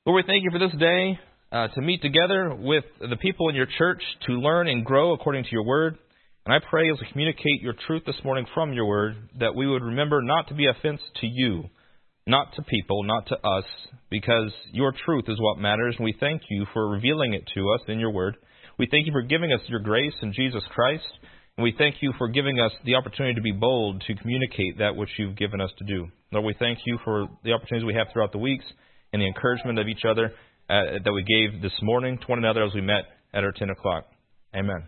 Lord, we thank you for this day to meet together with the people in your church to learn and grow according to your word. And I pray as we communicate your truth this morning from your word that we would remember not to be offense to you, not to people, not to us, because your truth is what matters. And we thank you for revealing it to us in your word. We thank you for giving us your grace in Jesus Christ. And we thank you for giving us the opportunity to be bold to communicate that which you've given us to do. Lord, we thank you for the opportunities we have throughout the weeks and the encouragement of each other that we gave this morning to one another as we met at our 10 o'clock. Amen.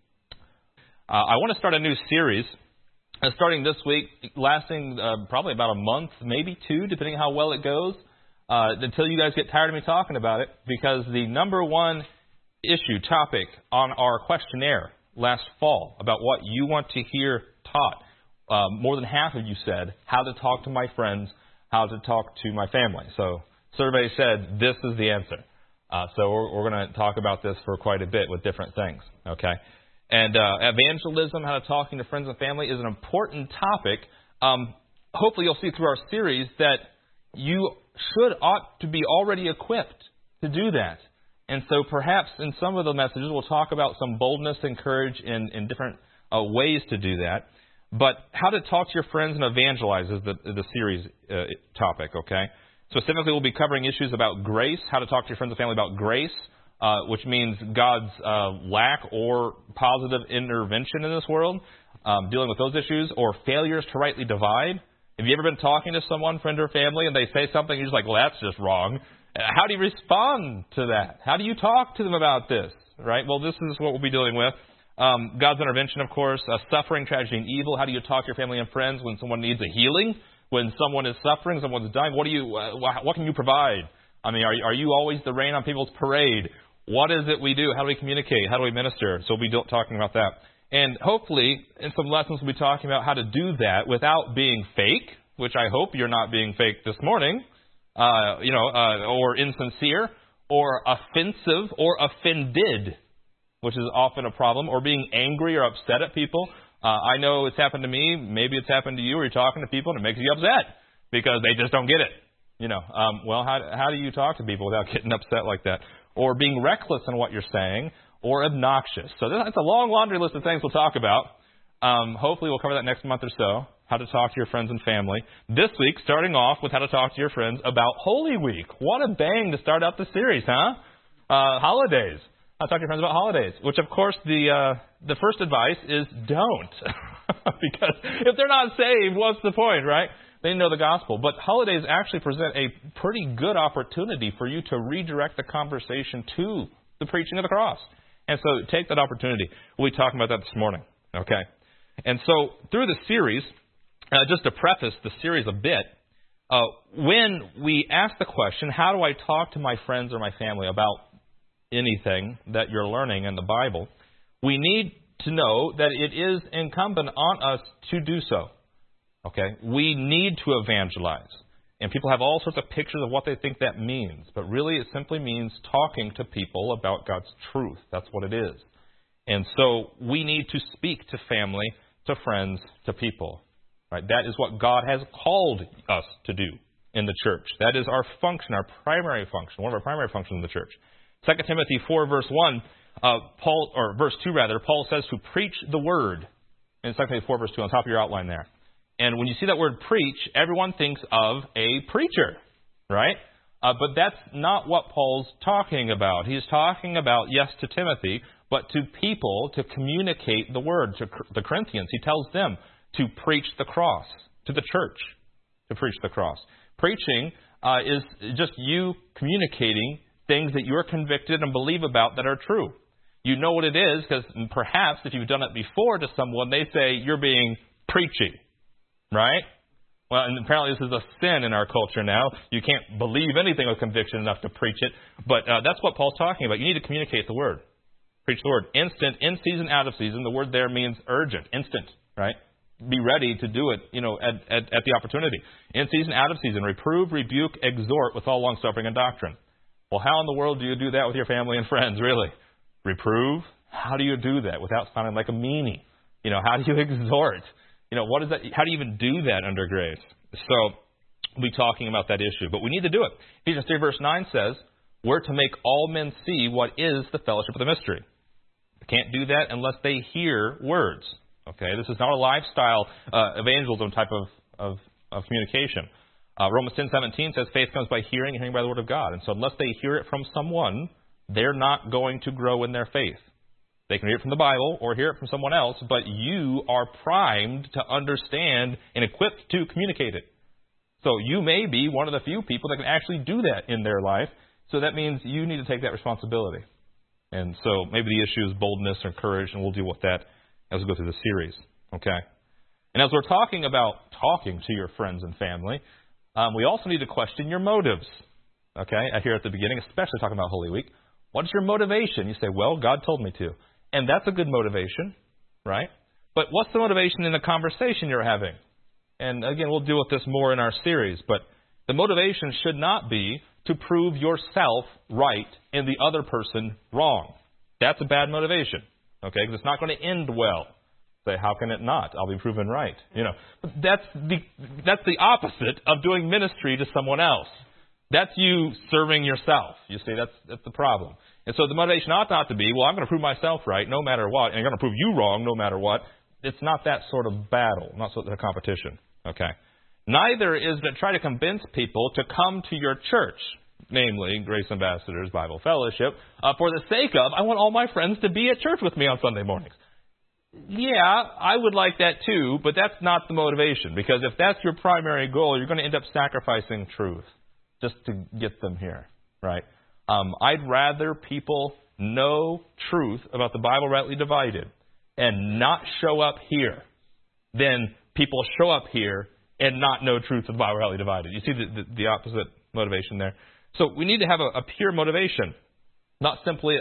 I want to start a new series, starting this week, lasting probably about a month, maybe two, depending on how well it goes, until you guys get tired of me talking about it, because the number one topic on our questionnaire last fall about what you want to hear taught, more than half of you said how to talk to my friends, how to talk to my family. So survey said this is the answer. So we're going to talk about this for quite a bit with different things. Okay. And evangelism, how to talking to friends and family, is an important topic. Hopefully you'll see through our series that you ought to be already equipped to do that. And so perhaps in some of the messages we'll talk about some boldness and courage in different ways to do that. But how to talk to your friends and evangelize is the series topic, okay? Specifically, we'll be covering issues about grace, how to talk to your friends and family about grace, which means God's lack or positive intervention in this world, dealing with those issues, or failures to rightly divide. Have you ever been talking to someone, friend or family, and they say something, you're just like, well, that's just wrong. How do you respond to that? How do you talk to them about this? Right? Well, this is what we'll be dealing with. God's intervention, of course, suffering, tragedy, and evil. How do you talk to your family and friends when someone needs a healing? When someone is suffering, someone's dying, what can you provide? I mean, are you always the rain on people's parade? What is it we do? How do we communicate? How do we minister? So we'll be talking about that. And hopefully, in some lessons, we'll be talking about how to do that without being fake, which I hope you're not being fake this morning, or insincere, or offensive, or offended, which is often a problem, or being angry or upset at people. I know it's happened to me. Maybe it's happened to you, or you're talking to people and it makes you upset because they just don't get it. Well, how do you talk to people without getting upset like that? Or being reckless in what you're saying, or obnoxious. So that's a long laundry list of things we'll talk about. Hopefully we'll cover that next month or so, how to talk to your friends and family. This week, starting off with how to talk to your friends about Holy Week. What a bang to start out the series, huh? Holidays. I'll talk to your friends about holidays, which, of course, the first advice is don't. Because if they're not saved, what's the point, right? They know the gospel. But holidays actually present a pretty good opportunity for you to redirect the conversation to the preaching of the cross. And so take that opportunity. We'll be talking about that this morning, okay? And so through the series, just to preface the series a bit, when we ask the question, how do I talk to my friends or my family about anything that you're learning in the Bible, we need to know that it is incumbent on us to do so. Okay? We need to evangelize. And people have all sorts of pictures of what they think that means. But really it simply means talking to people about God's truth. That's what it is. And so we need to speak to family, to friends, to people. Right? That is what God has called us to do in the church. That is our function, our primary function, one of our primary functions in the church. 2 Timothy 4, verse 1, verse 2, Paul says to preach the word. In 2 Timothy 4, verse 2, on top of your outline there. And when you see that word preach, everyone thinks of a preacher, right? But that's not what Paul's talking about. He's talking about, yes, to Timothy, but to people to communicate the word, to the Corinthians. He tells them to preach the cross, to the church, to preach the cross. Preaching is just you communicating things that you're convicted and believe about that are true. You know what it is because perhaps if you've done it before to someone, they say you're being preachy, right? Well, and apparently this is a sin in our culture now. You can't believe anything with conviction enough to preach it. But that's what Paul's talking about. You need to communicate the word. Preach the word. Instant, in season, out of season. The word there means urgent, instant, right? Be ready to do it, at the opportunity. In season, out of season. Reprove, rebuke, exhort with all long-suffering and doctrine. Well, how in the world do you do that with your family and friends, really? Reprove? How do you do that without sounding like a meanie? How do you exhort? What is that? How do you even do that under grace? So we'll be talking about that issue. But we need to do it. Ephesians 3 verse 9 says, we're to make all men see what is the fellowship of the mystery. They can't do that unless they hear words. Okay, this is not a lifestyle evangelism type of communication. Romans 10:17 says faith comes by hearing, and hearing by the word of God. And so unless they hear it from someone, they're not going to grow in their faith. They can hear it from the Bible or hear it from someone else, but you are primed to understand and equipped to communicate it. So you may be one of the few people that can actually do that in their life. So that means you need to take that responsibility. And so maybe the issue is boldness or courage, and we'll deal with that as we go through the series. Okay? And as we're talking about talking to your friends and family, we also need to question your motives. Okay? Here at the beginning, especially talking about Holy Week. What's your motivation? You say, well, God told me to. And that's a good motivation, right? But what's the motivation in the conversation you're having? And again, we'll deal with this more in our series, but the motivation should not be to prove yourself right and the other person wrong. That's a bad motivation, okay? Because it's not going to end well. Say, how can it not? I'll be proven right. But that's the opposite of doing ministry to someone else. That's you serving yourself. You see, that's the problem. And so the motivation ought not to be, well, I'm going to prove myself right no matter what, and I'm going to prove you wrong no matter what. It's not that sort of battle, not sort of competition. Okay. Neither is to try to convince people to come to your church, namely Grace Ambassadors Bible Fellowship, for the sake of, I want all my friends to be at church with me on Sunday mornings. Yeah, I would like that too, but that's not the motivation, because if that's your primary goal, you're going to end up sacrificing truth just to get them here, right? I'd rather people know truth about the Bible rightly divided and not show up here than people show up here and not know truth of the Bible rightly divided. You see the opposite motivation there. So we need to have a pure motivation, not simply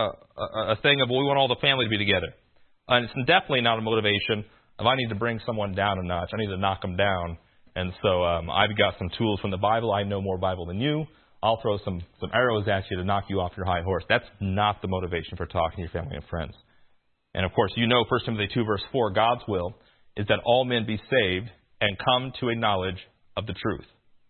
a thing of, well, we want all the family to be together. And it's definitely not a motivation of, I need to bring someone down a notch. I need to knock them down. And so I've got some tools from the Bible. I know more Bible than you. I'll throw some arrows at you to knock you off your high horse. That's not the motivation for talking to your family and friends. And, of course, 1 Timothy 2, verse 4, God's will is that all men be saved and come to a knowledge of the truth.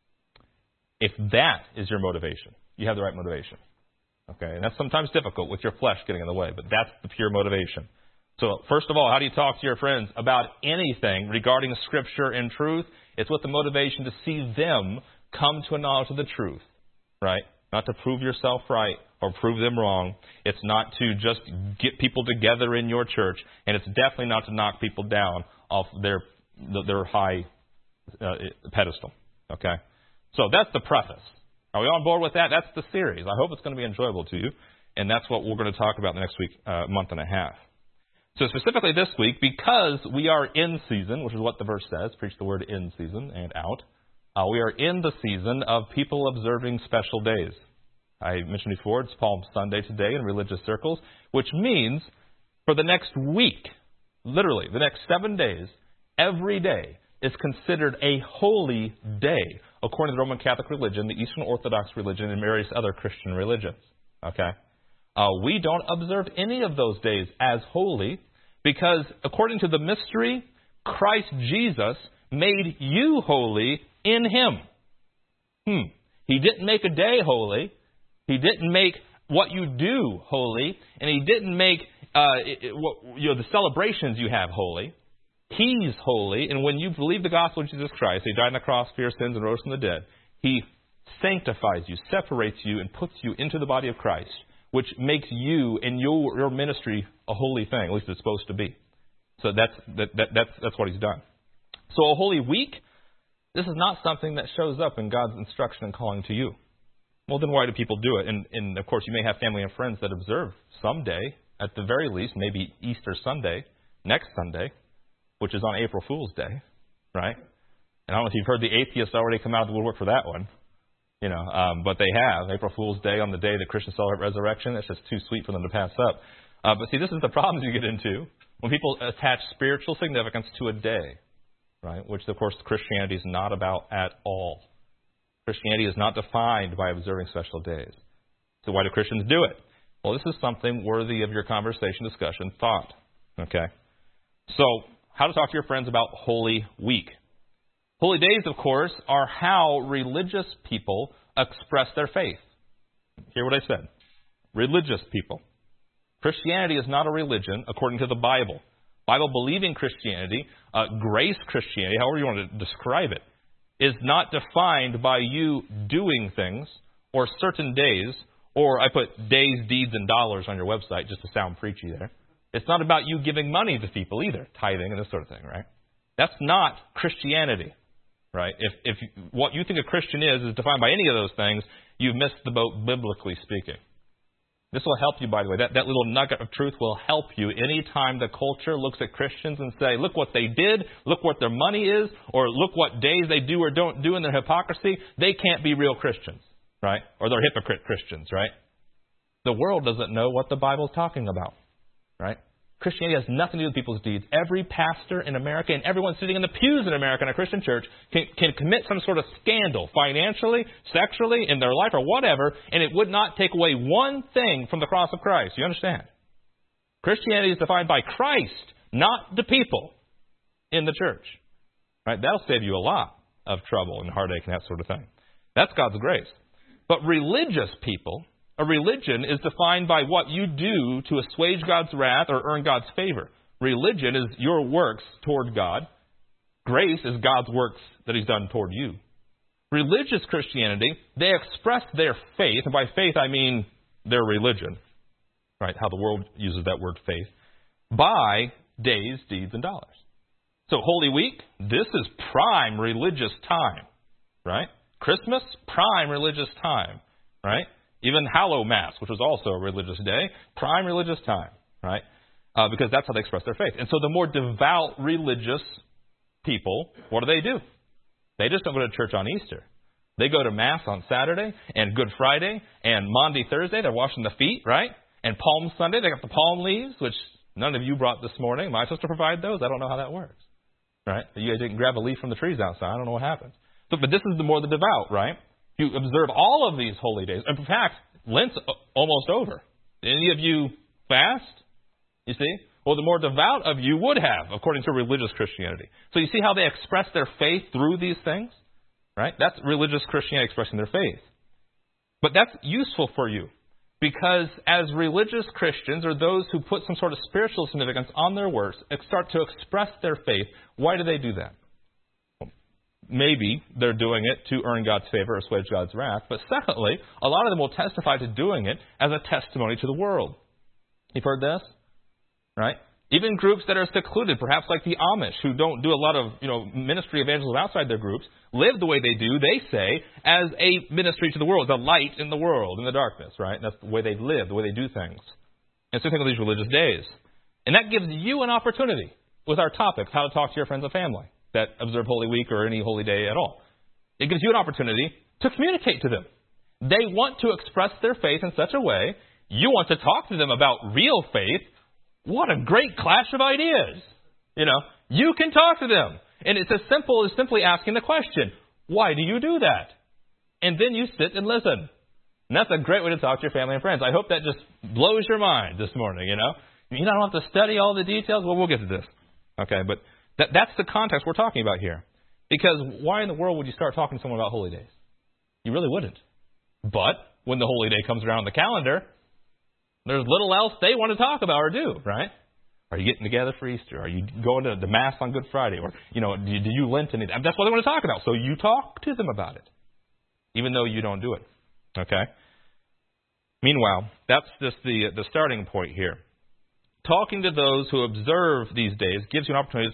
If that is your motivation, you have the right motivation. Okay, and that's sometimes difficult with your flesh getting in the way, but that's the pure motivation. So, first of all, how do you talk to your friends about anything regarding Scripture and truth? It's with the motivation to see them come to a knowledge of the truth, right? Not to prove yourself right or prove them wrong. It's not to just get people together in your church, and it's definitely not to knock people down off their high pedestal, okay? So that's the preface. Are we on board with that? That's the series. I hope it's going to be enjoyable to you, and that's what we're going to talk about the next week, month and a half. So specifically this week, because we are in season, which is what the verse says, preach the word in season and out, we are in the season of people observing special days. I mentioned before, it's Palm Sunday today in religious circles, which means for the next week, literally the next 7 days, every day is considered a holy day, according to the Roman Catholic religion, the Eastern Orthodox religion, and various other Christian religions. Okay? We don't observe any of those days as holy because, according to the mystery, Christ Jesus made you holy in Him. He didn't make a day holy. He didn't make what you do holy. And He didn't make the celebrations you have holy. He's holy. And when you believe the gospel of Jesus Christ, He died on the cross for your sins and rose from the dead, He sanctifies you, separates you, and puts you into the body of Christ, which makes you and your ministry a holy thing. At least it's supposed to be. So that's what He's done. So a holy week, this is not something that shows up in God's instruction and calling to you. Well, then why do people do it? And of course, you may have family and friends that observe someday, at the very least, maybe Easter Sunday, next Sunday, which is on April Fool's Day, right? And I don't know if you've heard the atheists already come out of the woodwork for that one. But they have. April Fool's Day on the day that Christians celebrate resurrection. It's just too sweet for them to pass up. But see, this is the problems you get into when people attach spiritual significance to a day, right? Which, of course, Christianity is not about at all. Christianity is not defined by observing special days. So why do Christians do it? Well, this is something worthy of your conversation, discussion, thought. Okay? So, how to talk to your friends about Holy Week. Holy days, of course, are how religious people express their faith. Hear what I said. Religious people. Christianity is not a religion according to the Bible. Bible-believing Christianity, grace Christianity, however you want to describe it, is not defined by you doing things or certain days, or I put days, deeds, and dollars on your website just to sound preachy there. It's not about you giving money to people either, tithing and this sort of thing, right? That's not Christianity, right? If what you think a Christian is defined by any of those things, you've missed the boat biblically speaking. This will help you, by the way. That little nugget of truth will help you anytime the culture looks at Christians and say, look what they did, look what their money is, or look what days they do or don't do in their hypocrisy. They can't be real Christians, right? Or they're hypocrite Christians, right? The world doesn't know what the Bible's talking about, right? Christianity has nothing to do with people's deeds. Every pastor in America and everyone sitting in the pews in America in a Christian church can commit some sort of scandal financially, sexually, in their life or whatever, and it would not take away one thing from the cross of Christ. You understand? Christianity is defined by Christ, not the people in the church. Right? That'll save you a lot of trouble and heartache and that sort of thing. That's God's grace. But religious people, a religion is defined by what you do to assuage God's wrath or earn God's favor. Religion is your works toward God. Grace is God's works that He's done toward you. Religious Christianity, they express their faith, and by faith I mean their religion, right? How the world uses that word faith, by days, deeds, and dollars. So Holy Week, this is prime religious time, right? Christmas, prime religious time, right? Even Hallow Mass, which was also a religious day, prime religious time, right? Because that's how they express their faith. And so the more devout religious people, what do? They just don't go to church on Easter. They go to Mass on Saturday and Good Friday and Maundy Thursday. They're washing the feet, right? And Palm Sunday, they got the palm leaves, which none of you brought this morning. Am I supposed to provide those? I don't know how that works, right? You guys didn't grab a leaf from the trees outside. I don't know what happens. But this is the more the devout, right? You observe all of these holy days. In fact, Lent's almost over. Any of you fast? You see? Well, the more devout of you would have, according to religious Christianity. So you see how they express their faith through these things? Right? That's religious Christianity expressing their faith. But that's useful for you. Because as religious Christians, or those who put some sort of spiritual significance on their works, start to express their faith, why do they do that? Maybe they're doing it to earn God's favor or assuage God's wrath. But secondly, a lot of them will testify to doing it as a testimony to the world. You've heard this? Right? Even groups that are secluded, perhaps like the Amish, who don't do a lot of ministry evangelism outside their groups, live the way they do, they say, as a ministry to the world, the light in the world, in the darkness, right? That's the way they live, the way they do things. And so think of these religious days. And that gives you an opportunity with our topics, how to talk to your friends and family that observe Holy Week or any holy day at all. It gives you an opportunity to communicate to them. They want to express their faith in such a way. You want to talk to them about real faith. What a great clash of ideas. You can talk to them. And it's as simple as simply asking the question, why do you do that? And then you sit and listen. And that's a great way to talk to your family and friends. I hope that just blows your mind this morning, You don't have to study all the details. Well, we'll get to this. Okay, but that's the context we're talking about here. Because why in the world would you start talking to someone about holy days? You really wouldn't. But when the holy day comes around on the calendar, there's little else they want to talk about or do, right? Are you getting together for Easter? Are you going to the Mass on Good Friday? Or, do you Lent anything? That's what they want to talk about. So you talk to them about it, even though you don't do it. Okay? Meanwhile, that's just the starting point here. Talking to those who observe these days gives you an opportunity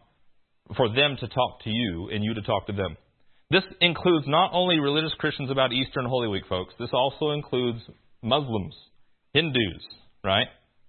for them to talk to you and you to talk to them. This includes not only religious Christians about Easter and Holy Week, folks. This also includes Muslims, Hindus, right?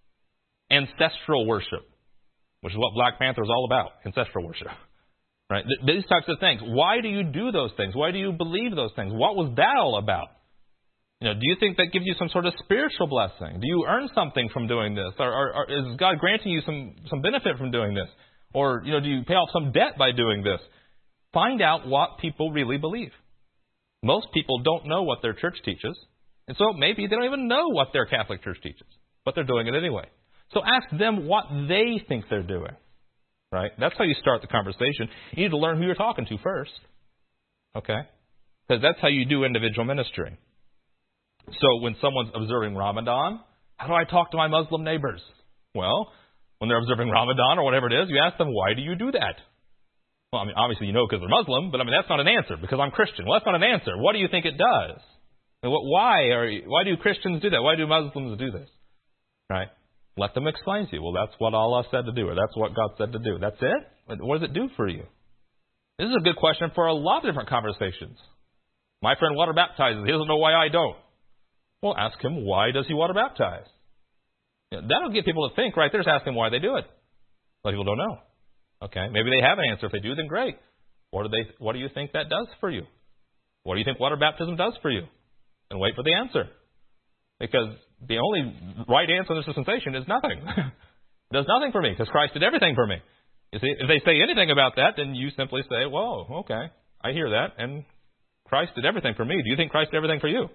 Ancestral worship, which is what Black Panther is all about, ancestral worship. Right? These types of things. Why do you do those things? Why do you believe those things? What was that all about? Do you think that gives you some sort of spiritual blessing? Do you earn something from doing this? Or is God granting you some benefit from doing this? Or, do you pay off some debt by doing this? Find out what people really believe. Most people don't know what their church teaches. And so maybe they don't even know what their Catholic Church teaches. But they're doing it anyway. So ask them what they think they're doing. right? That's how you start the conversation. You need to learn who you're talking to first, okay? Because that's how you do individual ministry. So when someone's observing Ramadan, how do I talk to my Muslim neighbors? Well, when they're observing Ramadan or whatever it is, you ask them, why do you do that? Well, I mean, obviously you know because they're Muslim, but I mean, that's not an answer because I'm Christian. Well, that's not an answer. What do you think it does? And why do Christians do that? Why do Muslims do this? Right? Let them explain to you. Well, that's what Allah said to do, or that's what God said to do. That's it? What does it do for you? This is a good question for a lot of different conversations. My friend water baptizes. He doesn't know why I don't. Well, ask him, why does he water baptize? That'll get people to think right there. Just ask them why they do it. A lot of people don't know. Okay, maybe they have an answer. If they do, then great. What do you think that does for you? What do you think water baptism does for you? And wait for the answer. Because the only right answer in this dispensation is nothing. It does nothing for me because Christ did everything for me. You see, if they say anything about that, then you simply say, well, okay, I hear that, and Christ did everything for me. Do you think Christ did everything for you?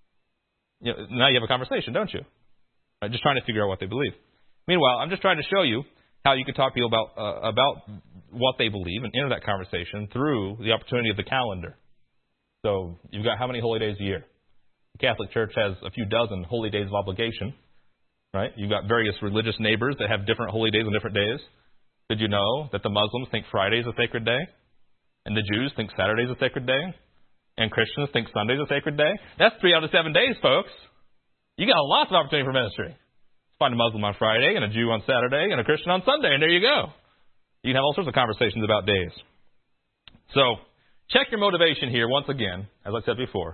Now you have a conversation, don't you? I'm just trying to figure out what they believe. Meanwhile, I'm just trying to show you how you can talk to people about what they believe and enter that conversation through the opportunity of the calendar. So you've got how many holy days a year? The Catholic Church has a few dozen holy days of obligation, right? You've got various religious neighbors that have different holy days on different days. Did you know that the Muslims think Friday is a sacred day? And the Jews think Saturday is a sacred day? And Christians think Sunday is a sacred day? That's 3 out of 7 days, folks. You got lots of opportunity for ministry. Find a Muslim on Friday, and a Jew on Saturday, and a Christian on Sunday, and there you go. You can have all sorts of conversations about days. So, check your motivation here once again, as I said before.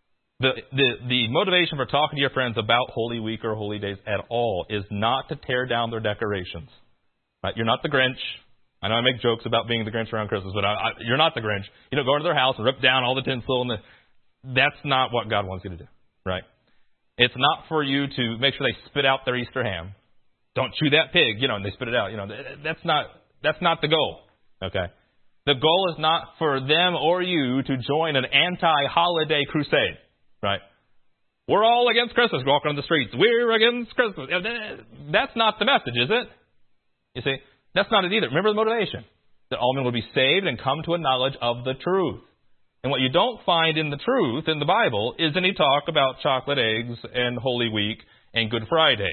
The motivation for talking to your friends about Holy Week or holy days at all is not to tear down their decorations. Right? You're not the Grinch. I know I make jokes about being the Grinch around Christmas, but you're not the Grinch. You don't go into their house and rip down all the tinsel. That's not what God wants you to do. Right? It's not for you to make sure they spit out their Easter ham. Don't chew that pig, and they spit it out. That's not the goal. Okay? The goal is not for them or you to join an anti-holiday crusade. Right? We're all against Christmas walking on the streets. We're against Christmas. That's not the message, is it? You see, that's not it either. Remember the motivation. That all men will be saved and come to a knowledge of the truth. And what you don't find in the truth in the Bible is any talk about chocolate eggs and Holy Week and Good Friday.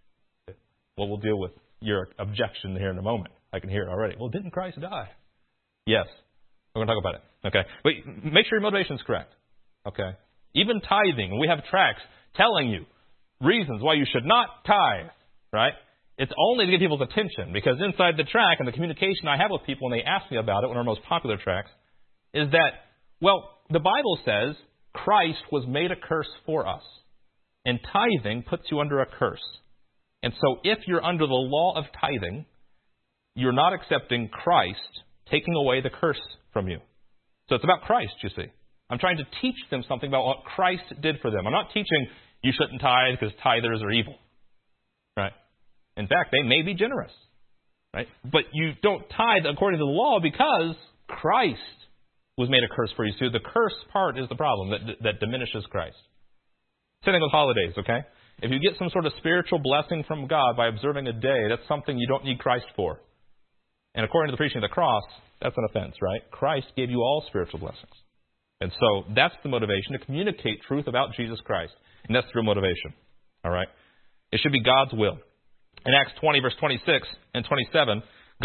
Well, we'll deal with your objection here in a moment. I can hear it already. Well, didn't Christ die? Yes. We're going to talk about it. Okay. But make sure your motivation is correct. Okay. Even tithing, we have tracts telling you reasons why you should not tithe. Right? It's only to get people's attention because inside the tract and the communication I have with people when they ask me about it, one of our most popular tracts, is that, well, the Bible says Christ was made a curse for us. And tithing puts you under a curse. And so if you're under the law of tithing, you're not accepting Christ taking away the curse from you. So it's about Christ, you see. I'm trying to teach them something about what Christ did for them. I'm not teaching you shouldn't tithe because tithers are evil. Right? In fact, they may be generous. Right? But you don't tithe according to the law because Christ was made a curse for you. So the curse part is the problem that diminishes Christ. Same thing with holidays, okay? If you get some sort of spiritual blessing from God by observing a day, that's something you don't need Christ for. And according to the preaching of the cross, that's an offense, right? Christ gave you all spiritual blessings. And so that's the motivation, to communicate truth about Jesus Christ. And that's the real motivation. All right? It should be God's will. In Acts 20, verse 26 and 27,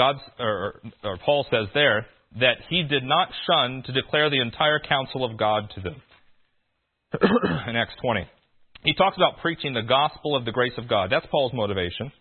Paul says there that he did not shun to declare the entire counsel of God to them. In Acts 20. He talks about preaching the gospel of the grace of God. That's Paul's motivation.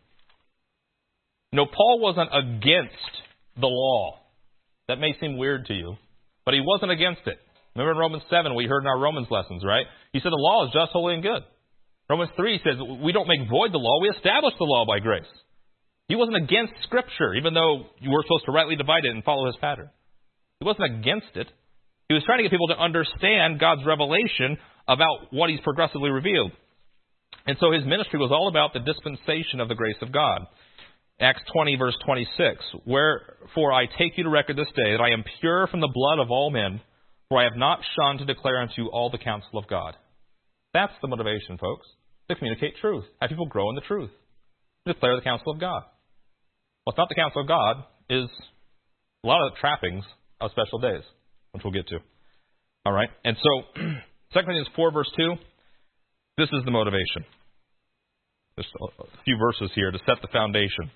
No, Paul wasn't against the law. That may seem weird to you, but he wasn't against it. Remember in Romans 7, we heard in our Romans lessons, right? He said the law is just, holy, and good. Romans 3 says we don't make void the law, we establish the law by grace. He wasn't against Scripture, even though you were supposed to rightly divide it and follow his pattern. He wasn't against it. He was trying to get people to understand God's revelation about what he's progressively revealed. And so his ministry was all about the dispensation of the grace of God. Acts 20, verse 26, wherefore I take you to record this day that I am pure from the blood of all men, for I have not shunned to declare unto you all the counsel of God. That's the motivation, folks, to communicate truth, have people grow in the truth, declare the counsel of God. Well, it's not the counsel of God is a lot of the trappings of special days, which we'll get to. All right? And so, 2 Corinthians 4, verse 2, this is the motivation. Just a few verses here to set the foundation.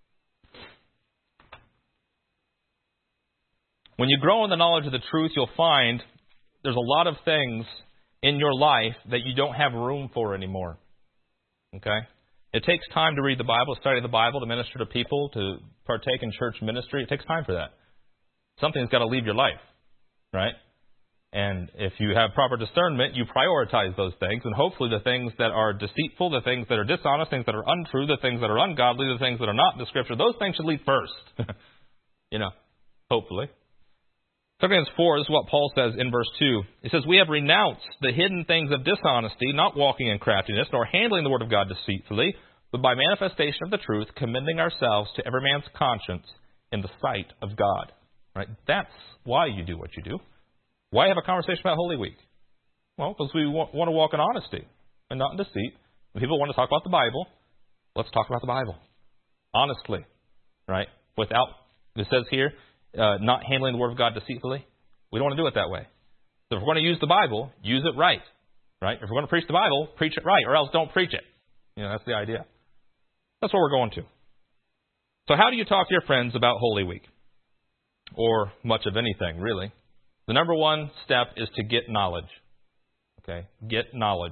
When you grow in the knowledge of the truth, you'll find there's a lot of things in your life that you don't have room for anymore. Okay? It takes time to read the Bible, to study the Bible, to minister to people, to partake in church ministry. It takes time for that. Something's got to leave your life, right? And if you have proper discernment, you prioritize those things. And hopefully the things that are deceitful, the things that are dishonest, things that are untrue, the things that are ungodly, the things that are not in the Scripture, those things should leave first. Hopefully. 2 Corinthians 4, this is what Paul says in verse 2. He says, we have renounced the hidden things of dishonesty, not walking in craftiness, nor handling the word of God deceitfully, but by manifestation of the truth, commending ourselves to every man's conscience in the sight of God. Right? That's why you do what you do. Why have a conversation about Holy Week? Well, because we want to walk in honesty and not in deceit. When people want to talk about the Bible, let's talk about the Bible. Honestly. Right? Without, it says here, not handling the Word of God deceitfully. We don't want to do it that way. So if we're going to use the Bible, use it right. Right? If we're going to preach the Bible, preach it right, or else don't preach it. That's the idea. That's what we're going to. So how do you talk to your friends about Holy Week? Or much of anything, really. The number one step is to get knowledge. Okay? Get knowledge.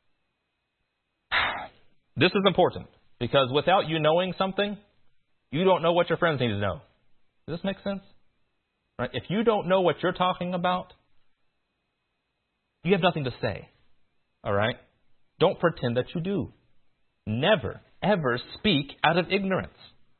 This is important because without you knowing something, you don't know what your friends need to know. Does this make sense? Right? If you don't know what you're talking about, you have nothing to say. All right? Don't pretend that you do. Never, ever speak out of ignorance.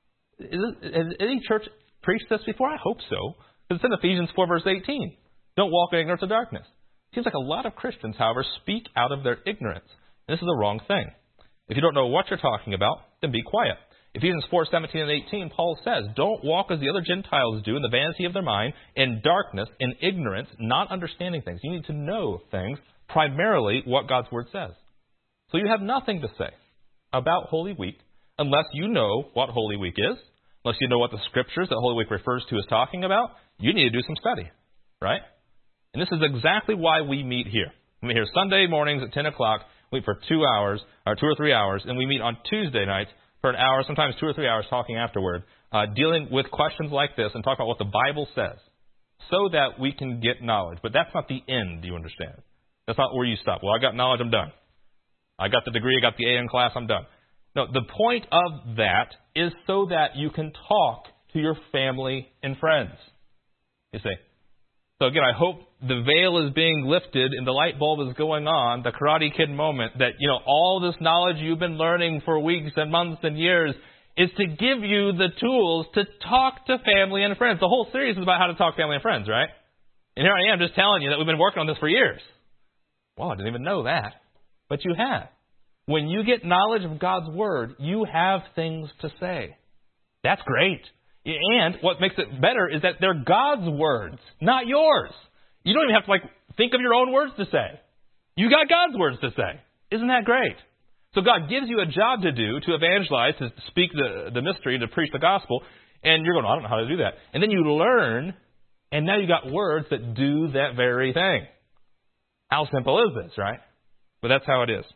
Has any church preached this before? I hope so. Because it's in Ephesians 4, verse 18. Don't walk in ignorance of darkness. It seems like a lot of Christians, however, speak out of their ignorance. And this is the wrong thing. If you don't know what you're talking about, then be quiet. Ephesians 4, 17 and 18, Paul says, don't walk as the other Gentiles do in the vanity of their mind, in darkness, in ignorance, not understanding things. You need to know things, primarily what God's Word says. So you have nothing to say about Holy Week unless you know what Holy Week is, unless you know what the Scriptures that Holy Week refers to is talking about. You need to do some study, right? And this is exactly why we meet here. We meet here Sunday mornings at 10 o'clock. We meet for 2 hours, or 2 or 3 hours, and we meet on Tuesday nights for an hour, sometimes 2 or 3 hours talking afterward, dealing with questions like this and talk about what the Bible says so that we can get knowledge. But that's not the end, do you understand? That's not where you stop. Well, I got knowledge, I'm done. I got the degree, I got the A in class, I'm done. No, the point of that is so that you can talk to your family and friends. You see? So again, I hope the veil is being lifted and the light bulb is going on, the Karate Kid moment, that, all this knowledge you've been learning for weeks and months and years is to give you the tools to talk to family and friends. The whole series is about how to talk to family and friends, right? And here I am just telling you that we've been working on this for years. Well, I didn't even know that. But you have. When you get knowledge of God's Word, you have things to say. That's great. And what makes it better is that they're God's words, not yours. You don't even have to think of your own words to say. You got God's words to say. Isn't that great? So God gives you a job to do, to evangelize, to speak the mystery, to preach the gospel. And you're going, I don't know how to do that. And then you learn, and now you got words that do that very thing. How simple is this, right? But that's how it is.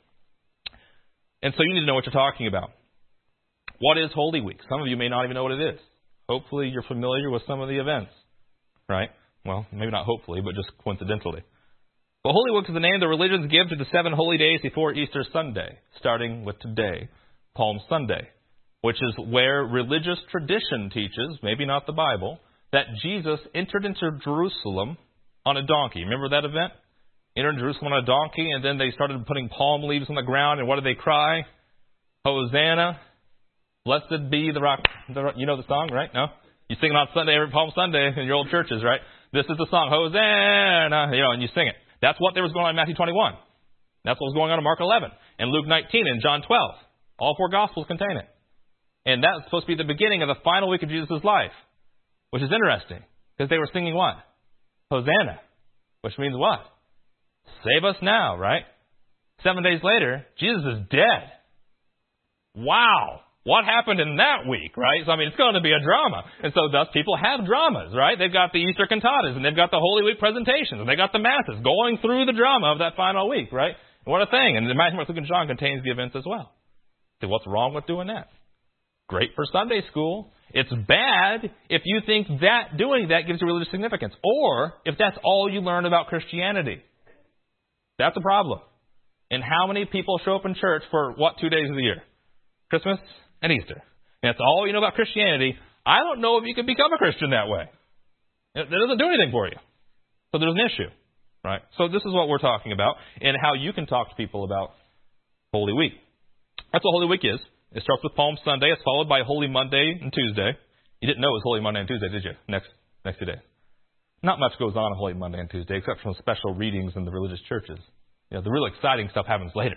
And so you need to know what you're talking about. What is Holy Week? Some of you may not even know what it is. Hopefully you're familiar with some of the events, right? Well, maybe not hopefully, but just coincidentally. Well, Holy Week is the name the religions give to the 7 holy days before Easter Sunday, starting with today, Palm Sunday, which is where religious tradition teaches, maybe not the Bible, that Jesus entered into Jerusalem on a donkey. Remember that event? Entered Jerusalem on a donkey, and then they started putting palm leaves on the ground, and what did they cry? Hosanna. Blessed be the rock. You know the song, right? No? You sing it on Sunday, every Palm Sunday in your old churches, right? This is the song, Hosanna, and you sing it. That's what there was going on in Matthew 21. That's what was going on in Mark 11, and Luke 19, and John 12. All 4 Gospels contain it. And that's supposed to be the beginning of the final week of Jesus' life, which is interesting, because they were singing what? Hosanna, which means what? Save us now, right? 7 days later, Jesus is dead. Wow. What happened in that week, right? So, I mean, it's going to be a drama. And so thus people have dramas, right? They've got the Easter cantatas, and they've got the Holy Week presentations, and they've got the masses going through the drama of that final week, right? What a thing. And Matthew, Mark, Luke, and John contains the events as well. So what's wrong with doing that? Great for Sunday school. It's bad if you think that doing that gives you religious significance, or if that's all you learn about Christianity. That's a problem. And how many people show up in church for what 2 days of the year? Christmas and Easter. And that's all you know about Christianity. I don't know if you can become a Christian that way. It doesn't do anything for you. So there's an issue, right? So this is what we're talking about and how you can talk to people about Holy Week. That's what Holy Week is. It starts with Palm Sunday. It's followed by Holy Monday and Tuesday. You didn't know it was Holy Monday and Tuesday, did you? Next 2 days. Not much goes on Holy Monday and Tuesday, except for some special readings in the religious churches. You know, the real exciting stuff happens later.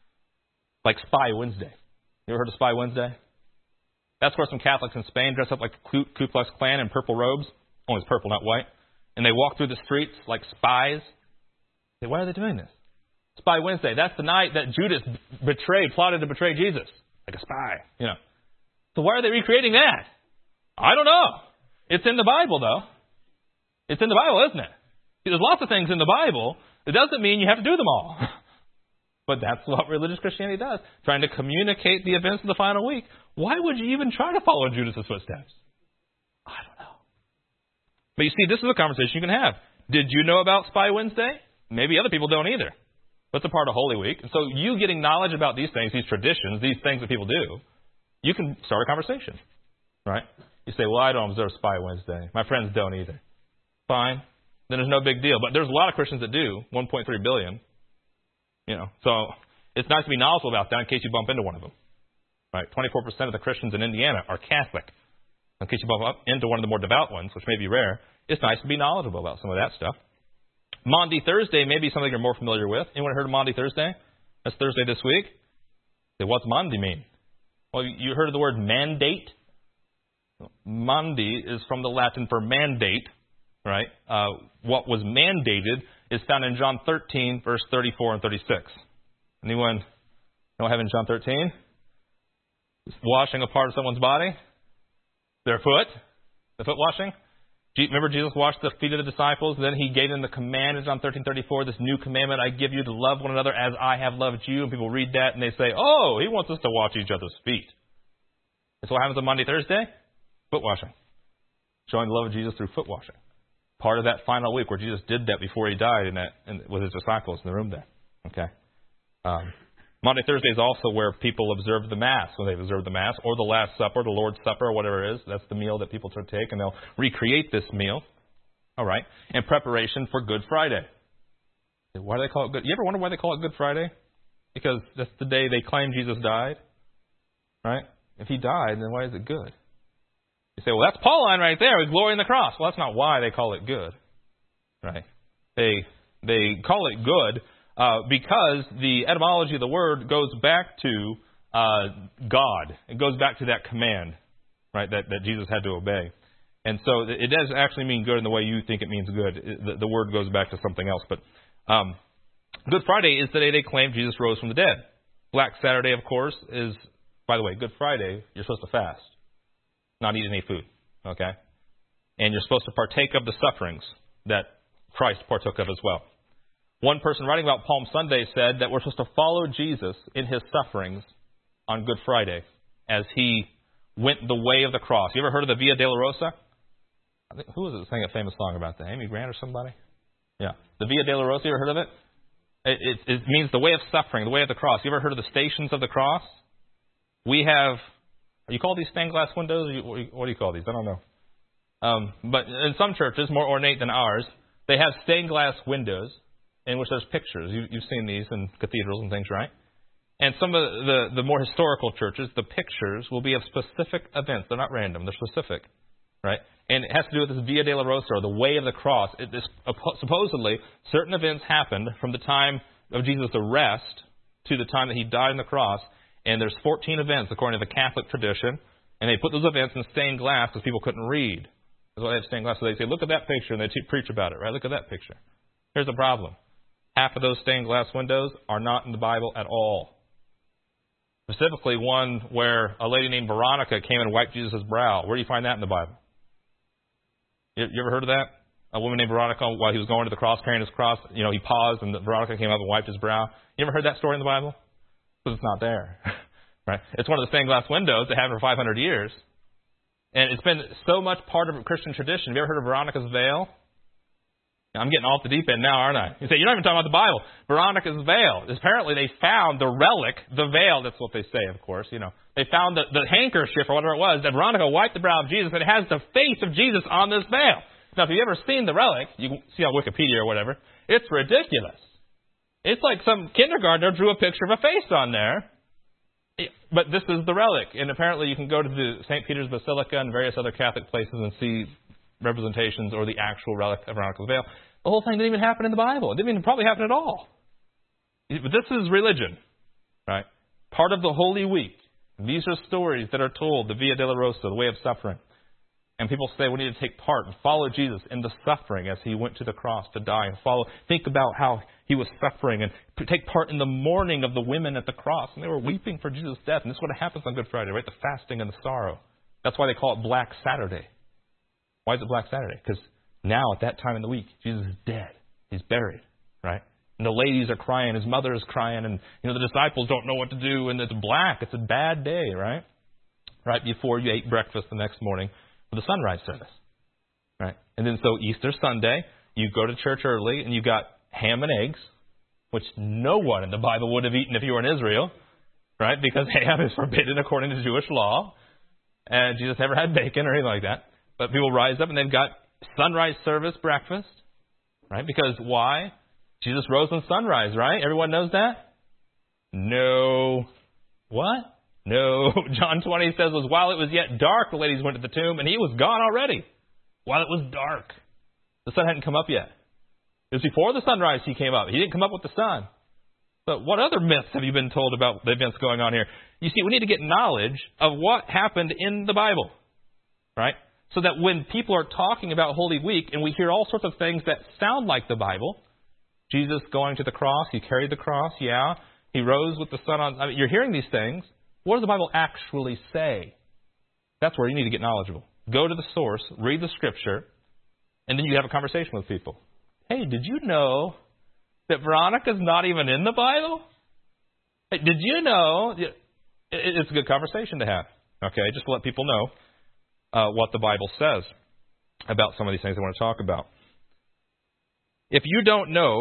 Like Spy Wednesday. You ever heard of Spy Wednesday? That's where some Catholics in Spain dress up like the Ku Klux Klan in purple robes. Only it's purple, not white. And they walk through the streets like spies. Say, why are they doing this? Spy Wednesday. That's the night that Judas plotted to betray Jesus. Like a spy, you know. So why are they recreating that? I don't know. It's in the Bible, though. It's in the Bible, isn't it? See, there's lots of things in the Bible. It doesn't mean you have to do them all. But that's what religious Christianity does, trying to communicate the events of the final week. Why would you even try to follow Judas' footsteps? I don't know. But you see, this is a conversation you can have. Did you know about Spy Wednesday? Maybe other people don't either. But it's a part of Holy Week. And so you getting knowledge about these things, these traditions, these things that people do, you can start a conversation, right? You say, well, I don't observe Spy Wednesday. My friends don't either. Fine. Then there's no big deal. But there's a lot of Christians that do, 1.3 billion. You know, so it's nice to be knowledgeable about that in case you bump into one of them. Right? 24% of the Christians in Indiana are Catholic. In case you bump up into one of the more devout ones, which may be rare, it's nice to be knowledgeable about some of that stuff. Maundy Thursday may be something you're more familiar with. Anyone heard of Maundy Thursday? That's Thursday this week. Say, what's Maundy mean? Well, you heard of the word mandate? Maundy is from the Latin for mandate, right? What was mandated is found in John 13, verse 34 and 36. Anyone know what happened in John 13? Washing a part of someone's body? Their foot? The foot washing? Remember Jesus washed the feet of the disciples? Then he gave them the command in John 13:34, this new commandment I give you to love one another as I have loved you. And people read that and they say, oh, he wants us to wash each other's feet. That's what happens on Monday, Thursday? Foot washing. Showing the love of Jesus through foot washing. Part of that final week where Jesus did that before he died with his disciples in the room there. Okay. Monday, Thursday is also where people observe the Mass, when they've observed the Mass, or the Last Supper, the Lord's Supper, or whatever it is. That's the meal that people take, and they'll recreate this meal. All right. In preparation for Good Friday. Why do they call it Good? You ever wonder why they call it Good Friday? Because that's the day they claim Jesus died. Right? If he died, then why is it good? You say, well, that's Pauline right there with glory in the cross. Well, that's not why they call it good. Right? They call it good because the etymology of the word goes back to God. It goes back to that command, right, that Jesus had to obey. And so it does actually mean good in the way you think it means good. The word goes back to something else. But Good Friday is the day they claim Jesus rose from the dead. Black Saturday, of course, is, by the way, Good Friday, you're supposed to fast, not eat any food, okay? And you're supposed to partake of the sufferings that Christ partook of as well. One person writing about Palm Sunday said that we're supposed to follow Jesus in his sufferings on Good Friday as he went the way of the cross. You ever heard of the Via Dolorosa? I think, who was it that sang a famous song about that? Amy Grant or somebody? Yeah. The Via Dolorosa, you ever heard of it? It means the way of suffering, the way of the cross. You ever heard of the Stations of the Cross? We have, you call these stained glass windows? What do you call these? I don't know. But in some churches, more ornate than ours, they have stained glass windows in which there's pictures. You've seen these in cathedrals and things, right? And some of the more historical churches, the pictures will be of specific events. They're not random. They're specific, right? And it has to do with this Via Dolorosa, or the way of the cross. Supposedly, certain events happened from the time of Jesus' arrest to the time that he died on the cross. And there's 14 events, according to the Catholic tradition. And they put those events in stained glass because people couldn't read. That's why they have stained glass. So they say, look at that picture, and they preach about it, right? Look at that picture. Here's the problem. Half of those stained glass windows are not in the Bible at all. Specifically one where a lady named Veronica came and wiped Jesus' brow. Where do you find that in the Bible? You ever heard of that? A woman named Veronica, while he was going to the cross, carrying his cross, he paused and Veronica came up and wiped his brow. You ever heard that story in the Bible? Because it's not there. Right? It's one of the stained glass windows that have for 500 years. And it's been so much part of Christian tradition. Have you ever heard of Veronica's veil? I'm getting off the deep end now, aren't I? You say, you're not even talking about the Bible. Veronica's veil. Apparently they found the relic, the veil, that's what they say, of course. They found the handkerchief or whatever it was that Veronica wiped the brow of Jesus, and it has the face of Jesus on this veil. Now, if you've ever seen the relic, you can see on Wikipedia or whatever, it's ridiculous. It's like some kindergartner drew a picture of a face on there. But this is the relic. And apparently you can go to the St. Peter's Basilica and various other Catholic places and see representations or the actual relic of Veronica's veil. The whole thing didn't even happen in the Bible. It didn't even probably happen at all. But this is religion, right? Part of the Holy Week. These are stories that are told, the Via Dolorosa, the way of suffering. And people say we need to take part and follow Jesus in the suffering as he went to the cross to die. And think about how he was suffering and take part in the mourning of the women at the cross. And they were weeping for Jesus' death. And this is what happens on Good Friday, right? The fasting and the sorrow. That's why they call it Black Saturday. Why is it Black Saturday? Because now, at that time in the week, Jesus is dead. He's buried, right? And the ladies are crying. His mother is crying. And, the disciples don't know what to do. And it's black. It's a bad day, right? Right before you ate breakfast the next morning for the sunrise service, right? And then so Easter Sunday, you go to church early and you got ham and eggs, which no one in the Bible would have eaten if you were in Israel, right? Because ham is forbidden according to Jewish law. And Jesus never had bacon or anything like that. But people rise up and they've got sunrise service breakfast, right? Because why? Jesus rose on sunrise, right? Everyone knows that? No. What? No. John 20 says, was while it was yet dark, the ladies went to the tomb, and he was gone already. While it was dark. The sun hadn't come up yet. It was before the sunrise he came up. He didn't come up with the sun. But what other myths have you been told about the events going on here? You see, we need to get knowledge of what happened in the Bible, right? So that when people are talking about Holy Week and we hear all sorts of things that sound like the Bible, Jesus going to the cross, he carried the cross, yeah. He rose with the sun on. You're hearing these things. What does the Bible actually say? That's where you need to get knowledgeable. Go to the source, read the Scripture, and then you have a conversation with people. Hey, did you know that Veronica's not even in the Bible? Hey, did you know? It's a good conversation to have. Okay, just to let people know what the Bible says about some of these things I want to talk about. If you don't know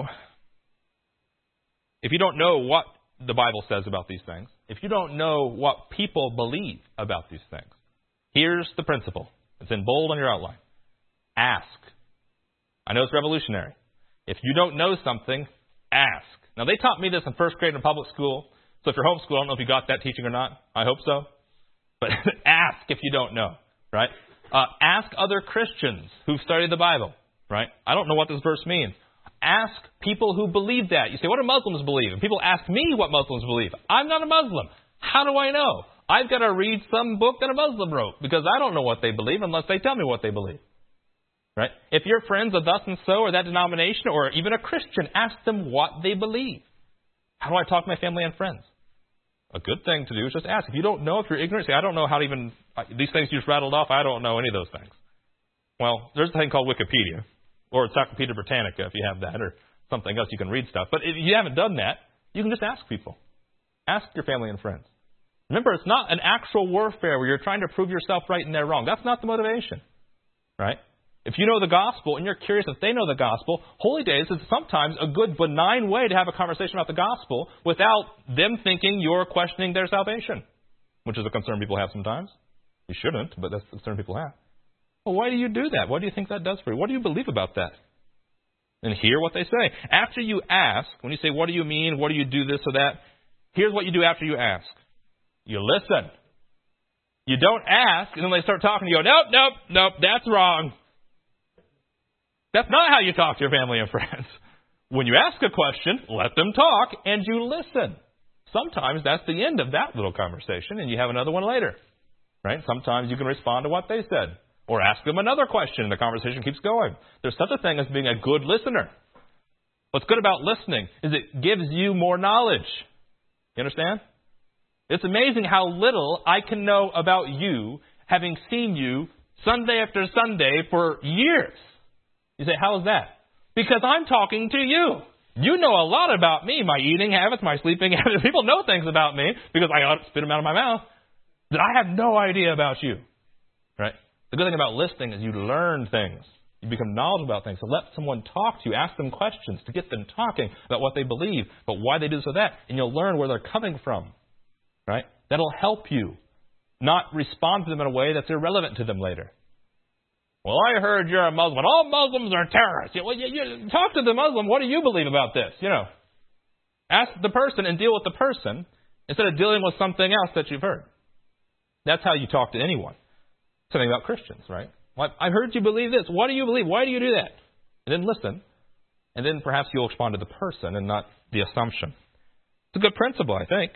what the Bible says about these things, if you don't know what people believe about these things, here's the principle. It's in bold on your outline. Ask. I know it's revolutionary. If you don't know something, ask. Now, they taught me this in first grade in public school. So if you're homeschooled, I don't know if you got that teaching or not. I hope so. But ask if you don't know, right? Ask other Christians who've studied the Bible, right? I don't know what this verse means. Ask people who believe that. You say, what do Muslims believe? And people ask me what Muslims believe. I'm not a Muslim. How do I know? I've got to read some book that a Muslim wrote because I don't know what they believe unless they tell me what they believe. Right? If your friends are thus and so or that denomination or even a Christian, ask them what they believe. How do I talk to my family and friends? A good thing to do is just ask. If you don't know, if you're ignorant, say, I don't know how to even, these things you just rattled off, I don't know any of those things. Well, there's a thing called Wikipedia or Encyclopedia Britannica if you have that or something else you can read stuff. But if you haven't done that, you can just ask people. Ask your family and friends. Remember, it's not an actual warfare where you're trying to prove yourself right and they're wrong. That's not the motivation, right? If you know the gospel and you're curious if they know the gospel, Holy Days is sometimes a good, benign way to have a conversation about the gospel without them thinking you're questioning their salvation, which is a concern people have sometimes. You shouldn't, but that's the concern people have. Well, why do you do that? What do you think that does for you? What do you believe about that? And hear what they say. After you ask, when you say, what do you mean? What do you do this or that? Here's what you do after you ask. You listen. You don't ask, and then they start talking, you go, nope, that's wrong. That's not how you talk to your family and friends. When you ask a question, let them talk, and you listen. Sometimes that's the end of that little conversation, and you have another one later. Right? Sometimes you can respond to what they said, or ask them another question, and the conversation keeps going. There's such a thing as being a good listener. What's good about listening is it gives you more knowledge. You understand? It's amazing how little I can know about you, having seen you Sunday after Sunday for years. You say, how is that? Because I'm talking to you. You know a lot about me, my eating habits, my sleeping habits. People know things about me because I spit them out of my mouth that I have no idea about you. Right? The good thing about listening is you learn things. You become knowledgeable about things. So let someone talk to you. Ask them questions to get them talking about what they believe, but why they do this or that. And you'll learn where they're coming from. Right? That'll help you not respond to them in a way that's irrelevant to them later. Well, I heard you're a Muslim. All Muslims are terrorists. Well, you talk to the Muslim. What do you believe about this? Ask the person and deal with the person instead of dealing with something else that you've heard. That's how you talk to anyone. Something about Christians, right? Well, I've heard you believe this. What do you believe? Why do you do that? And then listen. And then perhaps you'll respond to the person and not the assumption. It's a good principle, I think.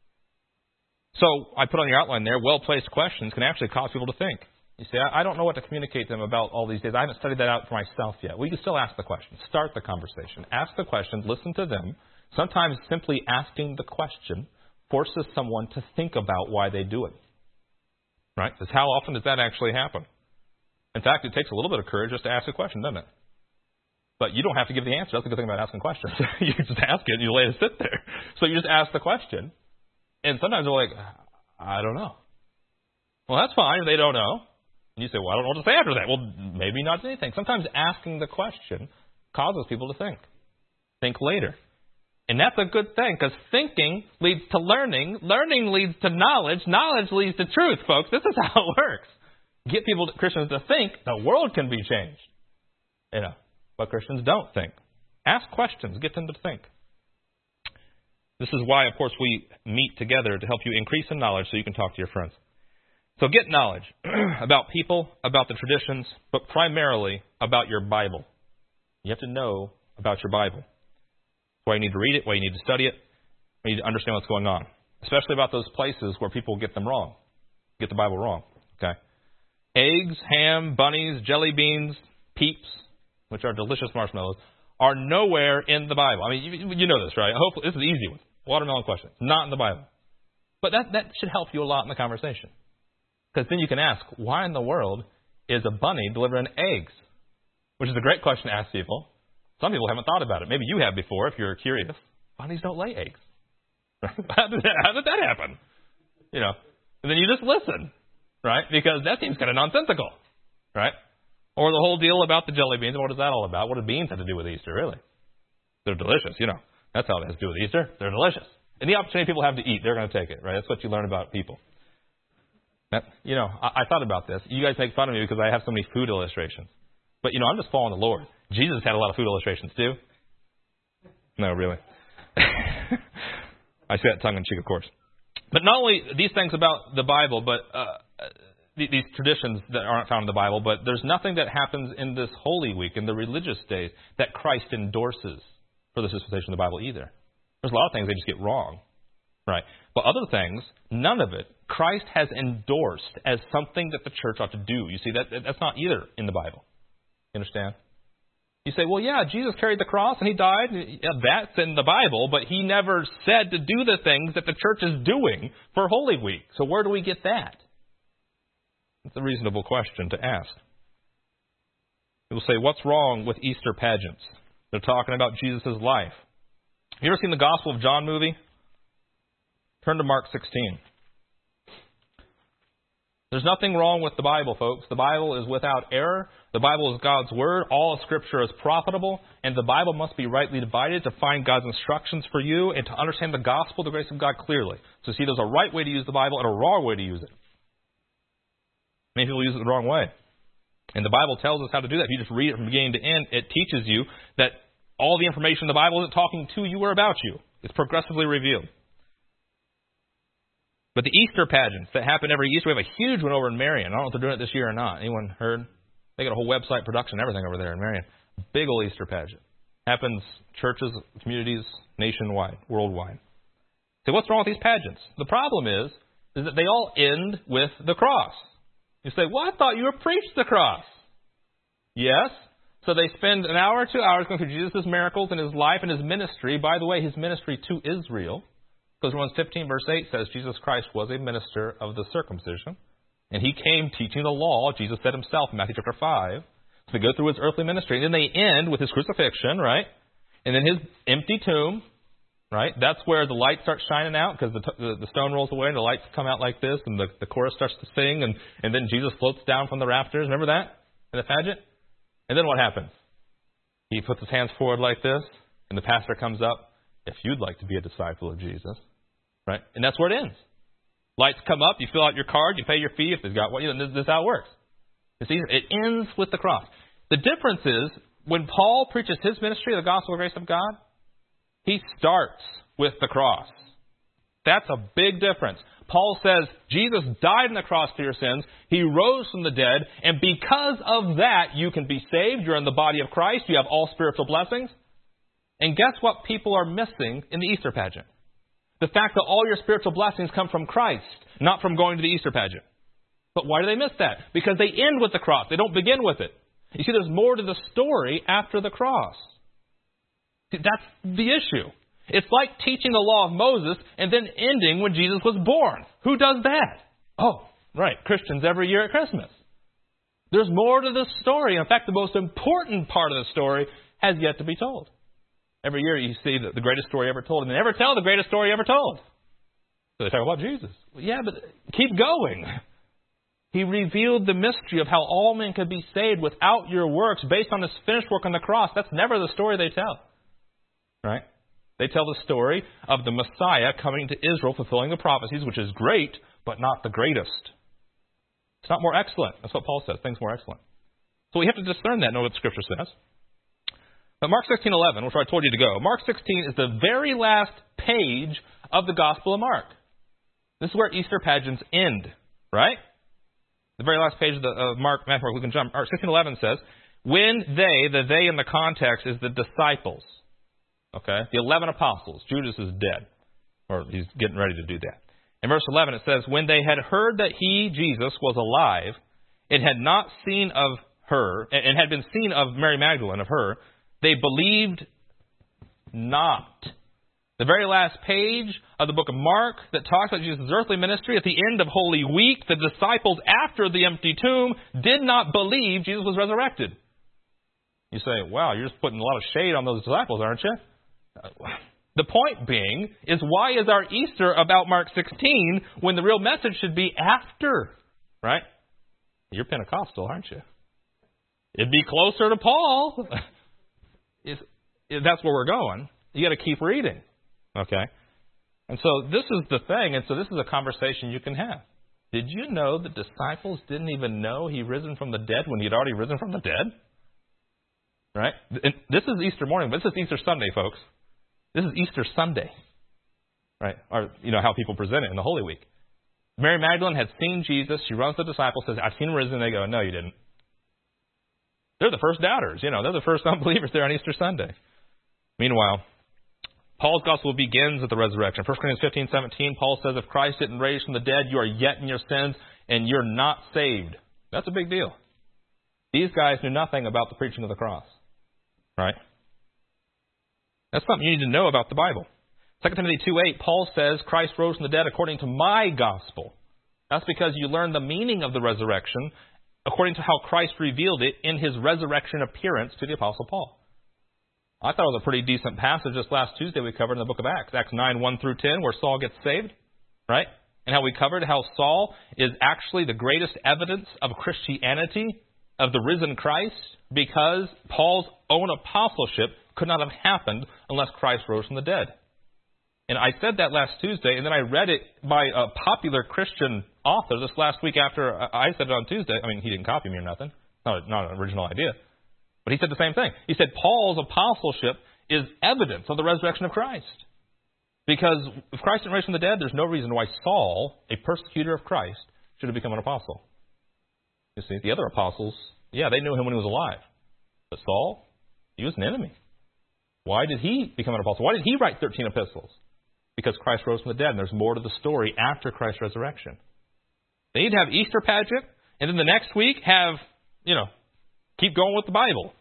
So I put on your outline there, well-placed questions can actually cause people to think. You say, I don't know what to communicate to them about all these days. I haven't studied that out for myself yet. Well, you can still ask the question. Start the conversation. Ask the question. Listen to them. Sometimes simply asking the question forces someone to think about why they do it. Right? Because how often does that actually happen? In fact, it takes a little bit of courage just to ask a question, doesn't it? But you don't have to give the answer. That's the good thing about asking questions. You just ask it and you let it sit there. So you just ask the question. And sometimes they're like, I don't know. Well, that's fine if they don't know. And you say, well, I don't know what to say after that. Well, maybe not anything. Sometimes asking the question causes people to think. Think later. And that's a good thing because thinking leads to learning. Learning leads to knowledge. Knowledge leads to truth, folks. This is how it works. Get Christians to think, the world can be changed. But Christians don't think. Ask questions. Get them to think. This is why, of course, we meet together to help you increase in knowledge so you can talk to your friends. So get knowledge about people, about the traditions, but primarily about your Bible. You have to know about your Bible. That's why you need to read it, why you need to study it, why you need to understand what's going on. Especially about those places where people get them wrong, get the Bible wrong. Okay? Eggs, ham, bunnies, jelly beans, Peeps, which are delicious marshmallows, are nowhere in the Bible. I mean, you know this, right? I hope this is an easy one. Watermelon question. It's not in the Bible. But that should help you a lot in the conversation. Because then you can ask, why in the world is a bunny delivering eggs? Which is a great question to ask people. Some people haven't thought about it. Maybe you have before if you're curious. Bunnies don't lay eggs. How did that happen? And then you just listen, right? Because that seems kind of nonsensical, right? Or the whole deal about the jelly beans. What is that all about? What do beans have to do with Easter, really? They're delicious, That's how it has to do with Easter. They're delicious. And the opportunity people have to eat, they're going to take it, right? That's what you learn about people. I thought about this. You guys make fun of me because I have so many food illustrations. But, I'm just following the Lord. Jesus had a lot of food illustrations, too. No, really. I say that tongue-in-cheek, of course. But not only these things about the Bible, but these traditions that aren't found in the Bible, but there's nothing that happens in this Holy Week, in the religious days, that Christ endorses for the dispensation of the Bible either. There's a lot of things they just get wrong. Right. But other things, none of it, Christ has endorsed as something that the church ought to do. You see, that's not either in the Bible. You understand? You say, well, yeah, Jesus carried the cross and he died. Yeah, that's in the Bible, but he never said to do the things that the church is doing for Holy Week. So where do we get that? It's a reasonable question to ask. People say, what's wrong with Easter pageants? They're talking about Jesus' life. Have you ever seen the Gospel of John movie? Turn to Mark 16. There's nothing wrong with the Bible, folks. The Bible is without error. The Bible is God's Word. All Scripture is profitable. And the Bible must be rightly divided to find God's instructions for you and to understand the gospel, the grace of God clearly. So see, there's a right way to use the Bible and a wrong way to use it. Many people use it the wrong way. And the Bible tells us how to do that. If you just read it from beginning to end, it teaches you that all the information in the Bible isn't talking to you or about you. It's progressively revealed. But the Easter pageants that happen every Easter, we have a huge one over in Marion. I don't know if they're doing it this year or not. Anyone heard? They got a whole website production, everything over there in Marion. Big old Easter pageant. Happens churches, communities, nationwide, worldwide. So what's wrong with these pageants? The problem is that they all end with the cross. You say, well, I thought you were preached the cross. Yes. So they spend an hour or 2 hours going through Jesus' miracles and his life and his ministry. By the way, his ministry to Israel. Because Romans 15, verse 8 says Jesus Christ was a minister of the circumcision. And he came teaching the law, Jesus said himself in Matthew chapter 5. So they go through his earthly ministry. And then they end with his crucifixion, right? And then his empty tomb, right? That's where the light starts shining out because the stone rolls away and the lights come out like this. And the chorus starts to sing. And then Jesus floats down from the rafters. Remember that? In the pageant? And then what happens? He puts his hands forward like this. And the pastor comes up. If you'd like to be a disciple of Jesus. Right? And that's where it ends. Lights come up, you fill out your card, you pay your fee if they've got one. This is how it works. You see, it ends with the cross. The difference is, when Paul preaches his ministry of the gospel of grace of God, he starts with the cross. That's a big difference. Paul says, Jesus died on the cross for your sins. He rose from the dead. And because of that, you can be saved. You're in the body of Christ. You have all spiritual blessings. And guess what people are missing in the Easter pageant? The fact that all your spiritual blessings come from Christ, not from going to the Easter pageant. But why do they miss that? Because they end with the cross. They don't begin with it. You see, there's more to the story after the cross. See, that's the issue. It's like teaching the law of Moses and then ending when Jesus was born. Who does that? Oh, right, Christians every year at Christmas. There's more to the story. In fact, the most important part of the story has yet to be told. Every year you see the greatest story ever told, and they never tell the greatest story ever told. So they talk about Jesus. Well, yeah, but keep going. He revealed the mystery of how all men could be saved without your works based on His finished work on the cross. That's never the story they tell. Right? They tell the story of the Messiah coming to Israel, fulfilling the prophecies, which is great, but not the greatest. It's not more excellent. That's what Paul says. Things more excellent. So we have to discern that and know what the Scripture says. But Mark 16:11, which I told you to go. Mark 16 is the very last page of the Gospel of Mark. This is where Easter pageants end, right? The very last page of Mark, we can jump. Mark 16:11 says, when the they in the context is the disciples. Okay? The 11 apostles. Judas is dead. Or he's getting ready to do that. In verse 11 it says, when they had heard that he, Jesus, was alive, it had not seen of her, and had been seen of Mary Magdalene, of her, they believed not. The very last page of the book of Mark that talks about Jesus' earthly ministry at the end of Holy Week, the disciples after the empty tomb did not believe Jesus was resurrected. You say, wow, you're just putting a lot of shade on those disciples, aren't you? The point being is, why is our Easter about Mark 16 when the real message should be after? Right? You're Pentecostal, aren't you? It'd be closer to Paul. That's where we're going. You got to keep reading. Okay? And so this is the thing, and so this is a conversation you can have. Did you know the disciples didn't even know He risen from the dead when He had already risen from the dead? Right? And this is Easter morning, but this is Easter Sunday, folks. This is Easter Sunday. Right? Or, how people present it in the Holy Week. Mary Magdalene had seen Jesus. She runs to the disciples, says, I've seen Him risen. And they go, no, you didn't. They're the first doubters. They're the first unbelievers there on Easter Sunday. Meanwhile, Paul's gospel begins at the resurrection. 1 Corinthians 15:17, Paul says, if Christ didn't raise from the dead, you are yet in your sins, and you're not saved. That's a big deal. These guys knew nothing about the preaching of the cross. Right? That's something you need to know about the Bible. 2 Timothy 2:8, Paul says, Christ rose from the dead according to my gospel. That's because you learn the meaning of the resurrection according to how Christ revealed it in His resurrection appearance to the Apostle Paul. I thought it was a pretty decent passage this last Tuesday we covered in the book of Acts. Acts 9:1-10, where Saul gets saved. Right? And how we covered how Saul is actually the greatest evidence of Christianity, of the risen Christ, because Paul's own apostleship could not have happened unless Christ rose from the dead. And I said that last Tuesday, and then I read it by a popular Christian author this last week after I said it on Tuesday. I mean, he didn't copy me or nothing. Not an original idea. But he said the same thing. He said Paul's apostleship is evidence of the resurrection of Christ. Because if Christ didn't raise from the dead, there's no reason why Saul, a persecutor of Christ, should have become an apostle. You see, the other apostles, yeah, they knew him when he was alive. But Saul, he was an enemy. Why did he become an apostle? Why did he write 13 epistles? Because Christ rose from the dead, and there's more to the story after Christ's resurrection. They need to have Easter pageant, and then the next week have, keep going with the Bible.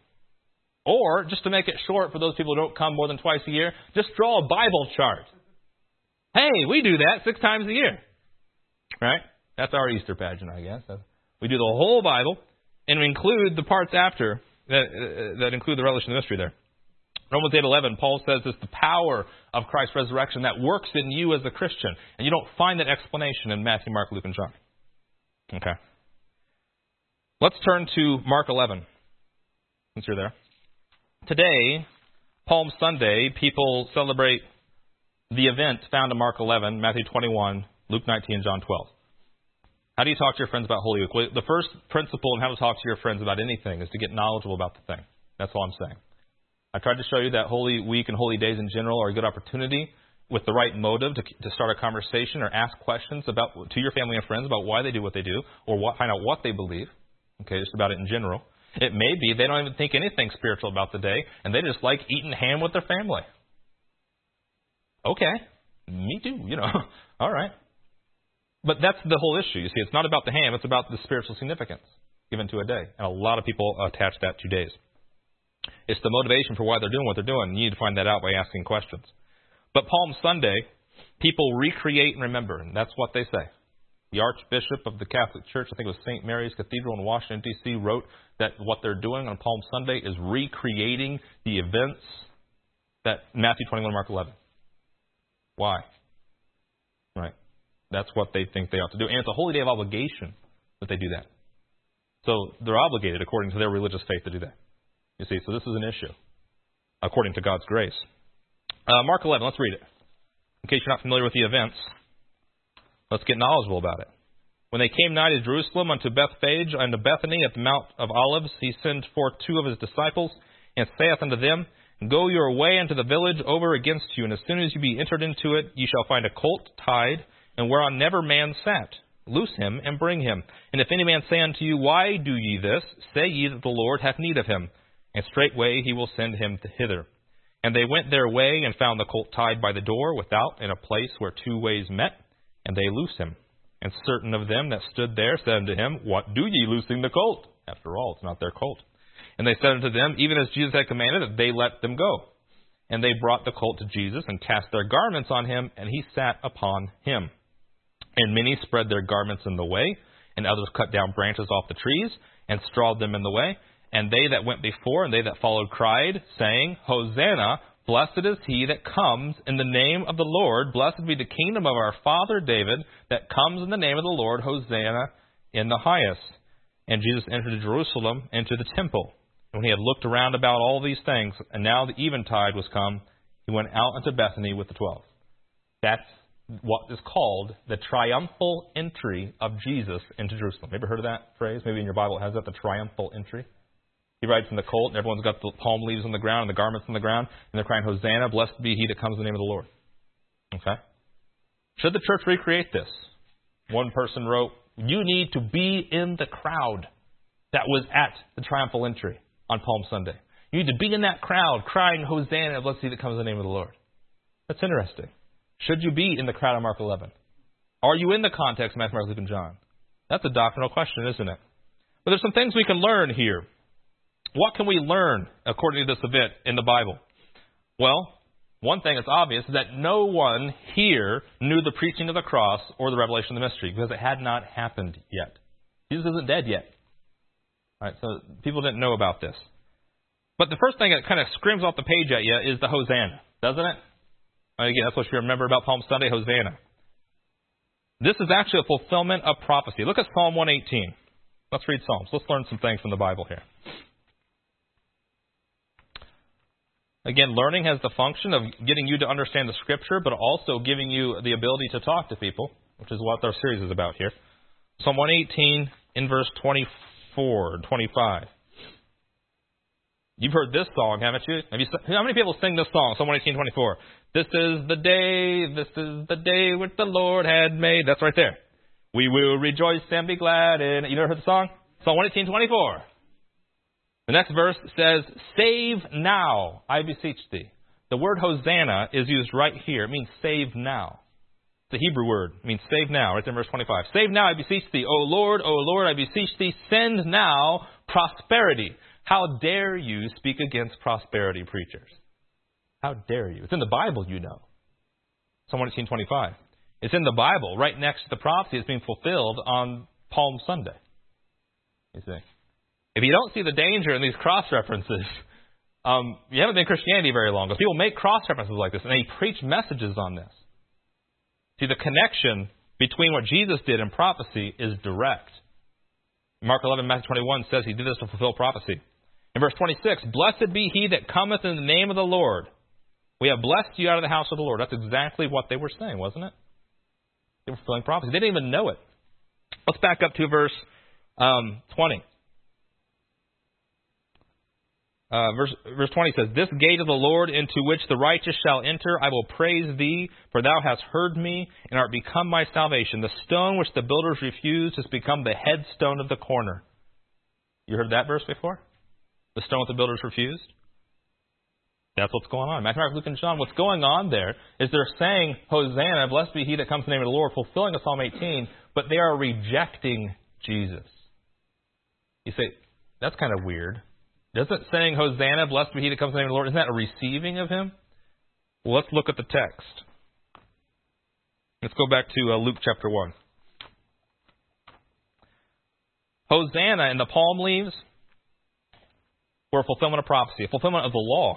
Or, just to make it short for those people who don't come more than twice a year, just draw a Bible chart. Hey, we do that 6 times a year. Right? That's our Easter pageant, I guess. We do the whole Bible, and we include the parts after that include the revelation of the mystery there. Romans 8:11, Paul says it's the power of Christ's resurrection that works in you as a Christian. And you don't find that explanation in Matthew, Mark, Luke, and John. Okay. Let's turn to Mark 11, since you're there. Today, Palm Sunday, people celebrate the event found in Mark 11, Matthew 21, Luke 19, and John 12. How do you talk to your friends about Holy Week? Well, the first principle in how to talk to your friends about anything is to get knowledgeable about the thing. That's all I'm saying. I tried to show you that Holy Week and holy days in general are a good opportunity with the right motive to start a conversation or ask questions to your family and friends about why they do what they do or find out what they believe. Okay, just about it in general. It may be they don't even think anything spiritual about the day and they just like eating ham with their family. Okay, me too, All right. But that's the whole issue. You see, it's not about the ham. It's about the spiritual significance given to a day. And a lot of people attach that to days. It's the motivation for why they're doing what they're doing. You need to find that out by asking questions. But Palm Sunday, people recreate and remember, and that's what they say. The Archbishop of the Catholic Church, I think it was St. Mary's Cathedral in Washington, D.C., wrote that what they're doing on Palm Sunday is recreating the events that Matthew 21, Mark 11. Why? Right. That's what they think they ought to do. And it's a holy day of obligation that they do that. So they're obligated, according to their religious faith, to do that. You see, so this is an issue, according to God's grace. Mark 11, let's read it. In case you're not familiar with the events, let's get knowledgeable about it. When they came nigh to Jerusalem unto Bethphage and to Bethany at the Mount of Olives, he sent forth 2 of his disciples, and saith unto them, Go your way unto the village over against you, and as soon as you be entered into it, ye shall find a colt tied, and whereon never man sat. Loose him, and bring him. And if any man say unto you, Why do ye this? Say ye that the Lord hath need of him. And straightway he will send him hither. And they went their way, and found the colt tied by the door without, in a place where 2 ways met, and they loose him. And certain of them that stood there said unto him, What do ye loosing the colt? After all, it's not their colt. And they said unto them, Even as Jesus had commanded, that they let them go. And they brought the colt to Jesus, and cast their garments on him, and he sat upon him. And many spread their garments in the way, and others cut down branches off the trees, and strawed them in the way. And they that went before, and they that followed, cried, saying, Hosanna, blessed is he that comes in the name of the Lord. Blessed be the kingdom of our father David, that comes in the name of the Lord. Hosanna in the highest. And Jesus entered Jerusalem into the temple. And when he had looked around about all these things, and now the eventide was come, he went out unto Bethany with the 12. That's what is called the triumphal entry of Jesus into Jerusalem. Maybe heard of that phrase? Maybe in your Bible it has that, the triumphal entry. He rides in the colt, and everyone's got the palm leaves on the ground and the garments on the ground, and they're crying, Hosanna, blessed be he that comes in the name of the Lord. Okay? Should the church recreate this? One person wrote, You need to be in the crowd that was at the triumphal entry on Palm Sunday. You need to be in that crowd crying, Hosanna, blessed be he that comes in the name of the Lord. That's interesting. Should you be in the crowd on Mark 11? Are you in the context of Matthew, Mark, Luke, and John? That's a doctrinal question, isn't it? But there's some things we can learn here. What can we learn, according to this event, in the Bible? Well, one thing that's obvious is that no one here knew the preaching of the cross or the revelation of the mystery, because it had not happened yet. Jesus isn't dead yet. All right, so people didn't know about this. But the first thing that kind of screams off the page at you is the Hosanna, doesn't it? Again, that's what you remember about Palm Sunday, Hosanna. This is actually a fulfillment of prophecy. Look at Psalm 118. Let's read Psalms. Let's learn some things from the Bible here. Again, learning has the function of getting you to understand the Scripture, but also giving you the ability to talk to people, which is what our series is about here. Psalm 118 in verse 24 and 25. You've heard this song, haven't you? How many people sing this song, Psalm 118, 24? This is the day which the Lord had made. That's right there. We will rejoice and be glad in it. You never heard the song? Psalm 118, 24. The next verse says, Save now, I beseech thee. The word Hosanna is used right here. It means save now. It's a Hebrew word. It means save now, right there in verse 25. Save now, I beseech thee. O Lord, I beseech thee, send now prosperity. How dare you speak against prosperity, preachers? How dare you? It's in the Bible, you know. Psalm 118:25. It's in the Bible, right next to the prophecy. It's being fulfilled on Palm Sunday. You see. If you don't see the danger in these cross-references, you haven't been in Christianity very long. Because people make cross-references like this, and they preach messages on this. See, the connection between what Jesus did and prophecy is direct. Mark 11, Matthew 21 says he did this to fulfill prophecy. In verse 26, blessed be he that cometh in the name of the Lord. We have blessed you out of the house of the Lord. That's exactly what they were saying, wasn't it? They were fulfilling prophecy. They didn't even know it. Let's back up to verse 20. Verse 20 says, this gate of the Lord into which the righteous shall enter, I will praise thee, for thou hast heard me, and art become my salvation. The stone which the builders refused has become the headstone of the corner. You heard that verse before? The stone that the builders refused? That's what's going on. Matthew, Mark, Luke, and John, what's going on there is they're saying, Hosanna, blessed be he that comes in the name of the Lord, fulfilling a Psalm 18, but they are rejecting Jesus. You say, that's kind of weird. Doesn't saying Hosanna, blessed be he that comes in the name of the Lord, isn't that a receiving of him? Well, let's look at the text. Let's go back to Luke chapter 1. Hosanna and the palm leaves were a fulfillment of prophecy, a fulfillment of the law.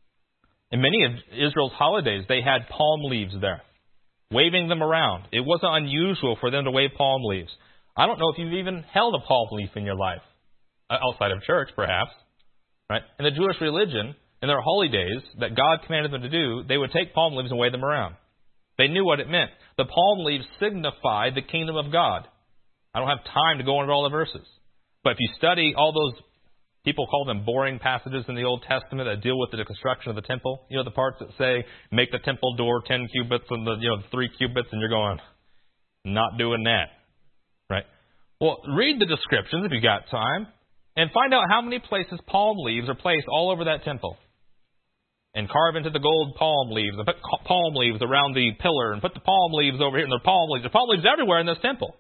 In many of Israel's holidays, they had palm leaves there, waving them around. It wasn't unusual for them to wave palm leaves. I don't know if you've even held a palm leaf in your life, outside of church, perhaps. Right? In the Jewish religion, in their holy days that God commanded them to do, they would take palm leaves and wave them around. They knew what it meant. The palm leaves signified the kingdom of God. I don't have time to go into all the verses. But if you study all those, people call them boring passages in the Old Testament that deal with the construction of the temple. You know, the parts that say, make the temple door 10 cubits and the 3 cubits, and you're going, not doing that. Right? Well, read the descriptions if you got time. And find out how many places palm leaves are placed all over that temple. And carve into the gold palm leaves, and put palm leaves around the pillar, and put the palm leaves over here, and there are palm leaves. There are palm leaves everywhere in this temple.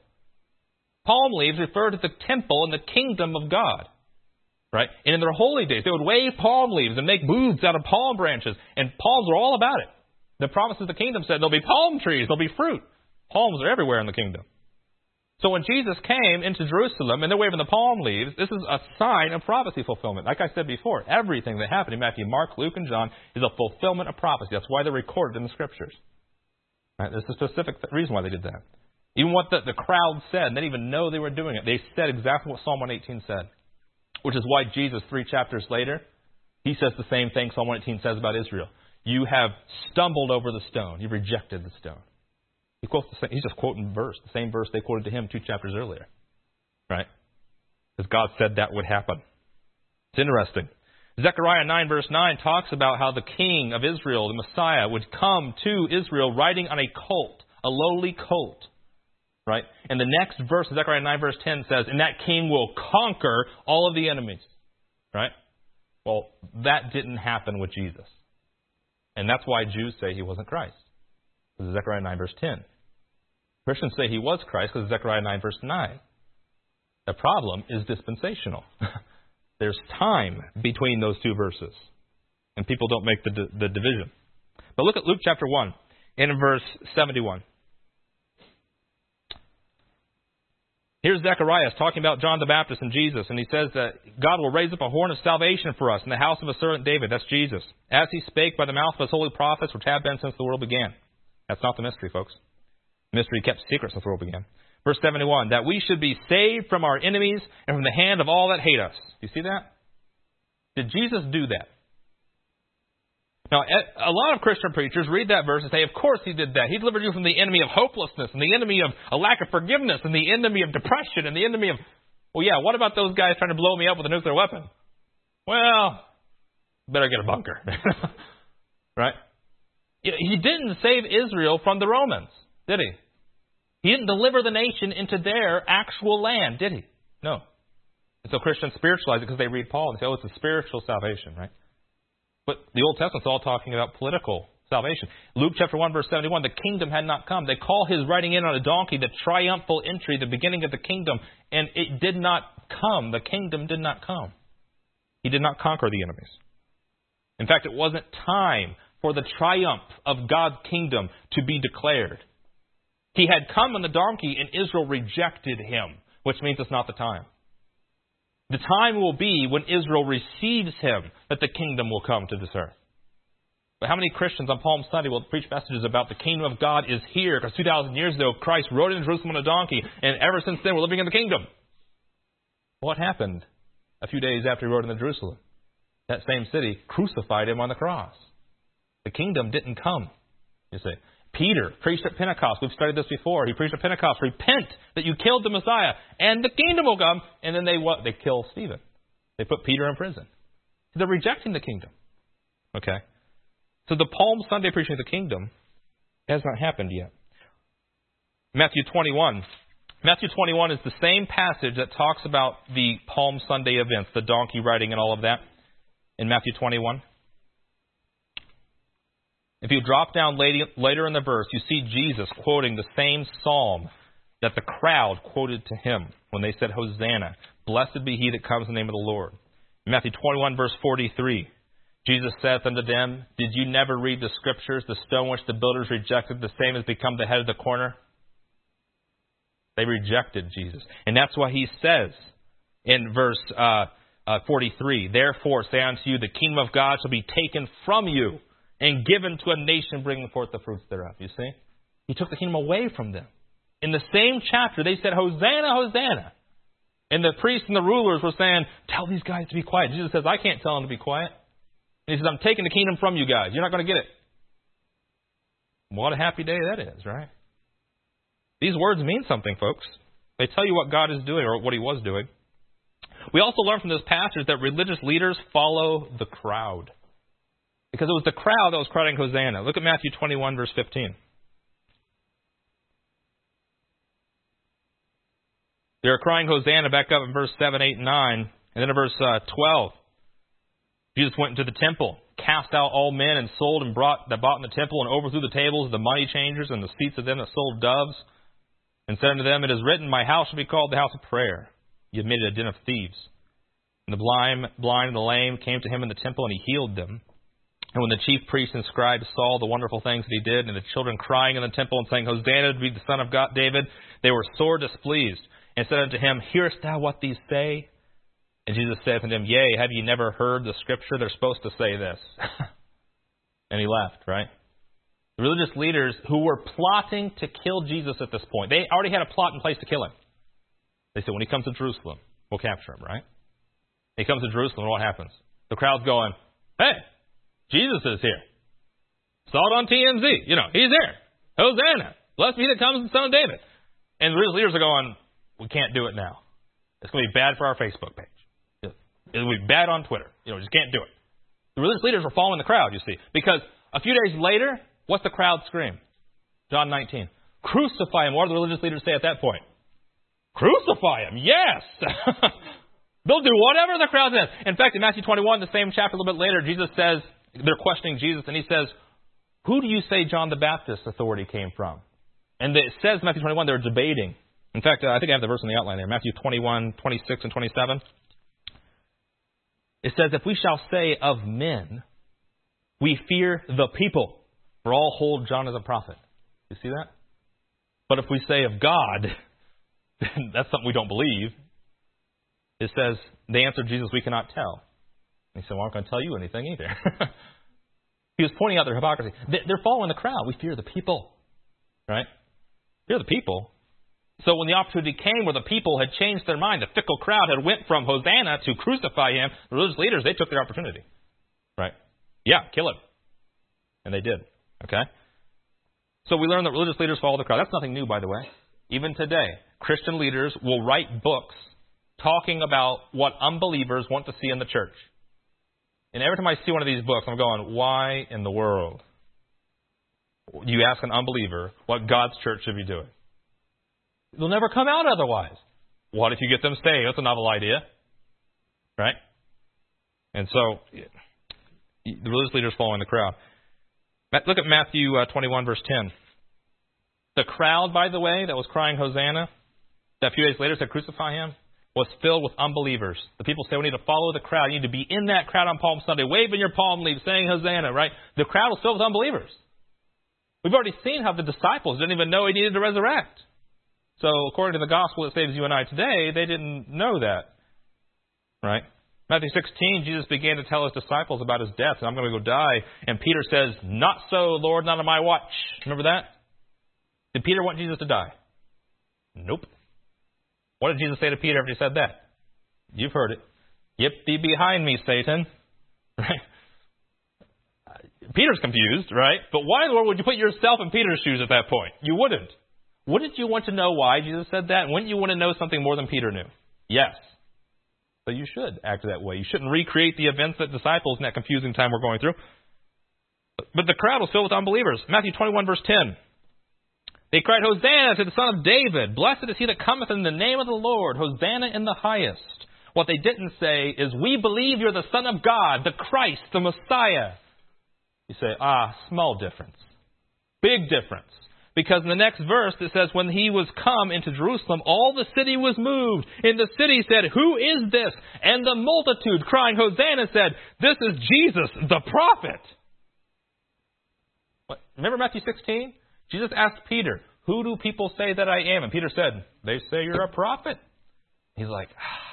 Palm leaves refer to the temple and the kingdom of God. Right? And in their holy days, they would wave palm leaves and make booths out of palm branches. And palms were all about it. The promise of the kingdom said there'll be palm trees, there'll be fruit. Palms are everywhere in the kingdom. So when Jesus came into Jerusalem and they're waving the palm leaves, this is a sign of prophecy fulfillment. Like I said before, everything that happened in Matthew, Mark, Luke, and John is a fulfillment of prophecy. That's why they're recorded in the Scriptures. Right? There's a specific reason why they did that. Even what the crowd said, they didn't even know they were doing it. They said exactly what Psalm 118 said, which is why Jesus, 3 chapters later, he says the same thing Psalm 118 says about Israel. You have stumbled over the stone. You've rejected the stone. He's just quoting the same verse they quoted to him 2 chapters earlier. Right? Because God said that would happen. It's interesting. Zechariah 9 verse 9 talks about how the king of Israel, the Messiah, would come to Israel riding on a colt, a lowly colt. Right? And the next verse, Zechariah 9 verse 10 says, and that king will conquer all of the enemies. Right? Well, that didn't happen with Jesus. And that's why Jews say he wasn't Christ. This is Zechariah 9 verse 10. Christians say he was Christ because of Zechariah 9 verse 9. The problem is dispensational. There's time between those 2 verses. And people don't make the division. But look at Luke chapter 1 in verse 71. Here's Zechariah talking about John the Baptist and Jesus. And he says that God will raise up a horn of salvation for us in the house of his servant David. That's Jesus. As he spake by the mouth of his holy prophets, which have been since the world began. That's not the mystery, folks. The mystery kept secret since the world began. Verse 71, that we should be saved from our enemies and from the hand of all that hate us. You see that? Did Jesus do that? Now, a lot of Christian preachers read that verse and say, of course he did that. He delivered you from the enemy of hopelessness and the enemy of a lack of forgiveness and the enemy of depression and the enemy of... Well, yeah, what about those guys trying to blow me up with a nuclear weapon? Well, better get a bunker. Right? He didn't save Israel from the Romans, did he? He didn't deliver the nation into their actual land, did he? No. And so Christians spiritualize it because they read Paul and say, oh, it's a spiritual salvation, right? But the Old Testament's all talking about political salvation. Luke chapter 1, verse 71, the kingdom had not come. They call his riding in on a donkey the triumphal entry, the beginning of the kingdom. And it did not come. The kingdom did not come. He did not conquer the enemies. In fact, it wasn't time for the triumph of God's kingdom to be declared. He had come on the donkey and Israel rejected him, which means it's not the time. The time will be when Israel receives him that the kingdom will come to this earth. But how many Christians on Palm Sunday will preach messages about the kingdom of God is here? Because 2,000 years ago, Christ rode in Jerusalem on a donkey, and ever since then we're living in the kingdom. What happened a few days after he rode into Jerusalem? That same city crucified him on the cross. The kingdom didn't come, you see. Peter preached at Pentecost. We've studied this before. He preached at Pentecost. Repent that you killed the Messiah, and the kingdom will come. And then they kill Stephen. They put Peter in prison. They're rejecting the kingdom. Okay? So the Palm Sunday preaching of the kingdom has not happened yet. Matthew 21. Matthew 21 is the same passage that talks about the Palm Sunday events, the donkey riding and all of that, in Matthew 21. If you drop down later in the verse, you see Jesus quoting the same psalm that the crowd quoted to him when they said, Hosanna, blessed be he that comes in the name of the Lord. In Matthew 21, verse 43, Jesus saith unto them, Did you never read the Scriptures? The stone which the builders rejected, the same has become the head of the corner. They rejected Jesus. And that's why he says in verse 43, Therefore say unto you, the kingdom of God shall be taken from you and given to a nation bringing forth the fruits thereof. You see? He took the kingdom away from them. In the same chapter, they said, Hosanna, Hosanna. And the priests and the rulers were saying, Tell these guys to be quiet. Jesus says, I can't tell them to be quiet. And he says, I'm taking the kingdom from you guys. You're not going to get it. What a happy day that is, right? These words mean something, folks. They tell you what God is doing or what he was doing. We also learn from this passage that religious leaders follow the crowd. Because it was the crowd that was crying Hosanna. Look at Matthew 21, verse 15. They are crying Hosanna back up in verse 7, 8, and 9. And then in verse 12, Jesus went into the temple, cast out all men and sold and bought in the temple, and overthrew the tables of the money changers and the seats of them that sold doves, and said unto them, It is written, My house shall be called the house of prayer. You have made it a den of thieves. And the blind and the lame came to him in the temple, and he healed them. And when the chief priests and scribes saw the wonderful things that he did, and the children crying in the temple and saying, Hosanna be the Son of God, David, they were sore displeased, and said unto him, Hearest thou what these say? And Jesus said unto them, Yea, have ye never heard the Scripture? They're supposed to say this. And he left, right? The religious leaders who were plotting to kill Jesus at this point, they already had a plot in place to kill him. They said, when he comes to Jerusalem, we'll capture him, right? He comes to Jerusalem, what happens? The crowd's going, Hey, Jesus is here. Saw it on TMZ. He's here. Hosanna. Blessed be he that comes, the Son of David. And the religious leaders are going, we can't do it now. It's going to be bad for our Facebook page. It'll be bad on Twitter. Just can't do it. The religious leaders were following the crowd, you see. Because a few days later, what's the crowd scream? John 19. Crucify him. What do the religious leaders say at that point? Crucify him. Yes. They'll do whatever the crowd says. In fact, in Matthew 21, the same chapter a little bit later, Jesus says, they're questioning Jesus, and he says, Who do you say John the Baptist's authority came from? And it says in Matthew 21, they're debating. In fact, I think I have the verse in the outline there. Matthew 21, 26 and 27. It says, If we shall say of men, we fear the people, for all hold John as a prophet. You see that? But if we say of God, that's something we don't believe. It says, they answered Jesus, we cannot tell. And he said, well, I'm not going to tell you anything either. He was pointing out their hypocrisy. They're following the crowd. We fear the people. Right? Fear the people. So when the opportunity came where the people had changed their mind, the fickle crowd had went from Hosanna to crucify him, the religious leaders, they took their opportunity. Right? Yeah, kill him. And they did. Okay? So we learn that religious leaders follow the crowd. That's nothing new, by the way. Even today, Christian leaders will write books talking about what unbelievers want to see in the church. And every time I see one of these books, I'm going, why in the world? You ask an unbeliever what God's church should be doing. They'll never come out otherwise. What if you get them saved? That's a novel idea. Right? And so, the religious leaders following the crowd. Look at Matthew 21, verse 10. The crowd, by the way, that was crying Hosanna, that a few days later said, crucify him. was filled with unbelievers. The people say we need to follow the crowd. You need to be in that crowd on Palm Sunday, waving your palm leaves, saying Hosanna, right? The crowd was filled with unbelievers. We've already seen how the disciples didn't even know he needed to resurrect. So according to the gospel that saves you and I today, they didn't know that, right? Matthew 16, Jesus began to tell his disciples about his death, and I'm going to go die. And Peter says, not so, Lord, not on my watch. Remember that? Did Peter want Jesus to die? Nope. What did Jesus say to Peter after he said that? You've heard it. Get thee behind me, Satan. Right? Peter's confused, right? But why in the world would you put yourself in Peter's shoes at that point? You wouldn't. Wouldn't you want to know why Jesus said that? Wouldn't you want to know something more than Peter knew? Yes. So you should act that way. You shouldn't recreate the events that disciples in that confusing time we're going through. But the crowd was filled with unbelievers. Matthew 21, verse 10. They cried, Hosanna to the Son of David. Blessed is he that cometh in the name of the Lord. Hosanna in the highest. What they didn't say is, we believe you're the Son of God, the Christ, the Messiah. You say, small difference. Big difference. Because in the next verse it says, when he was come into Jerusalem, all the city was moved. And the city said, who is this? And the multitude crying, Hosanna, said, this is Jesus, the prophet. What? Remember Matthew 16? Jesus asked Peter, who do people say that I am? And Peter said, they say you're a prophet. He's like,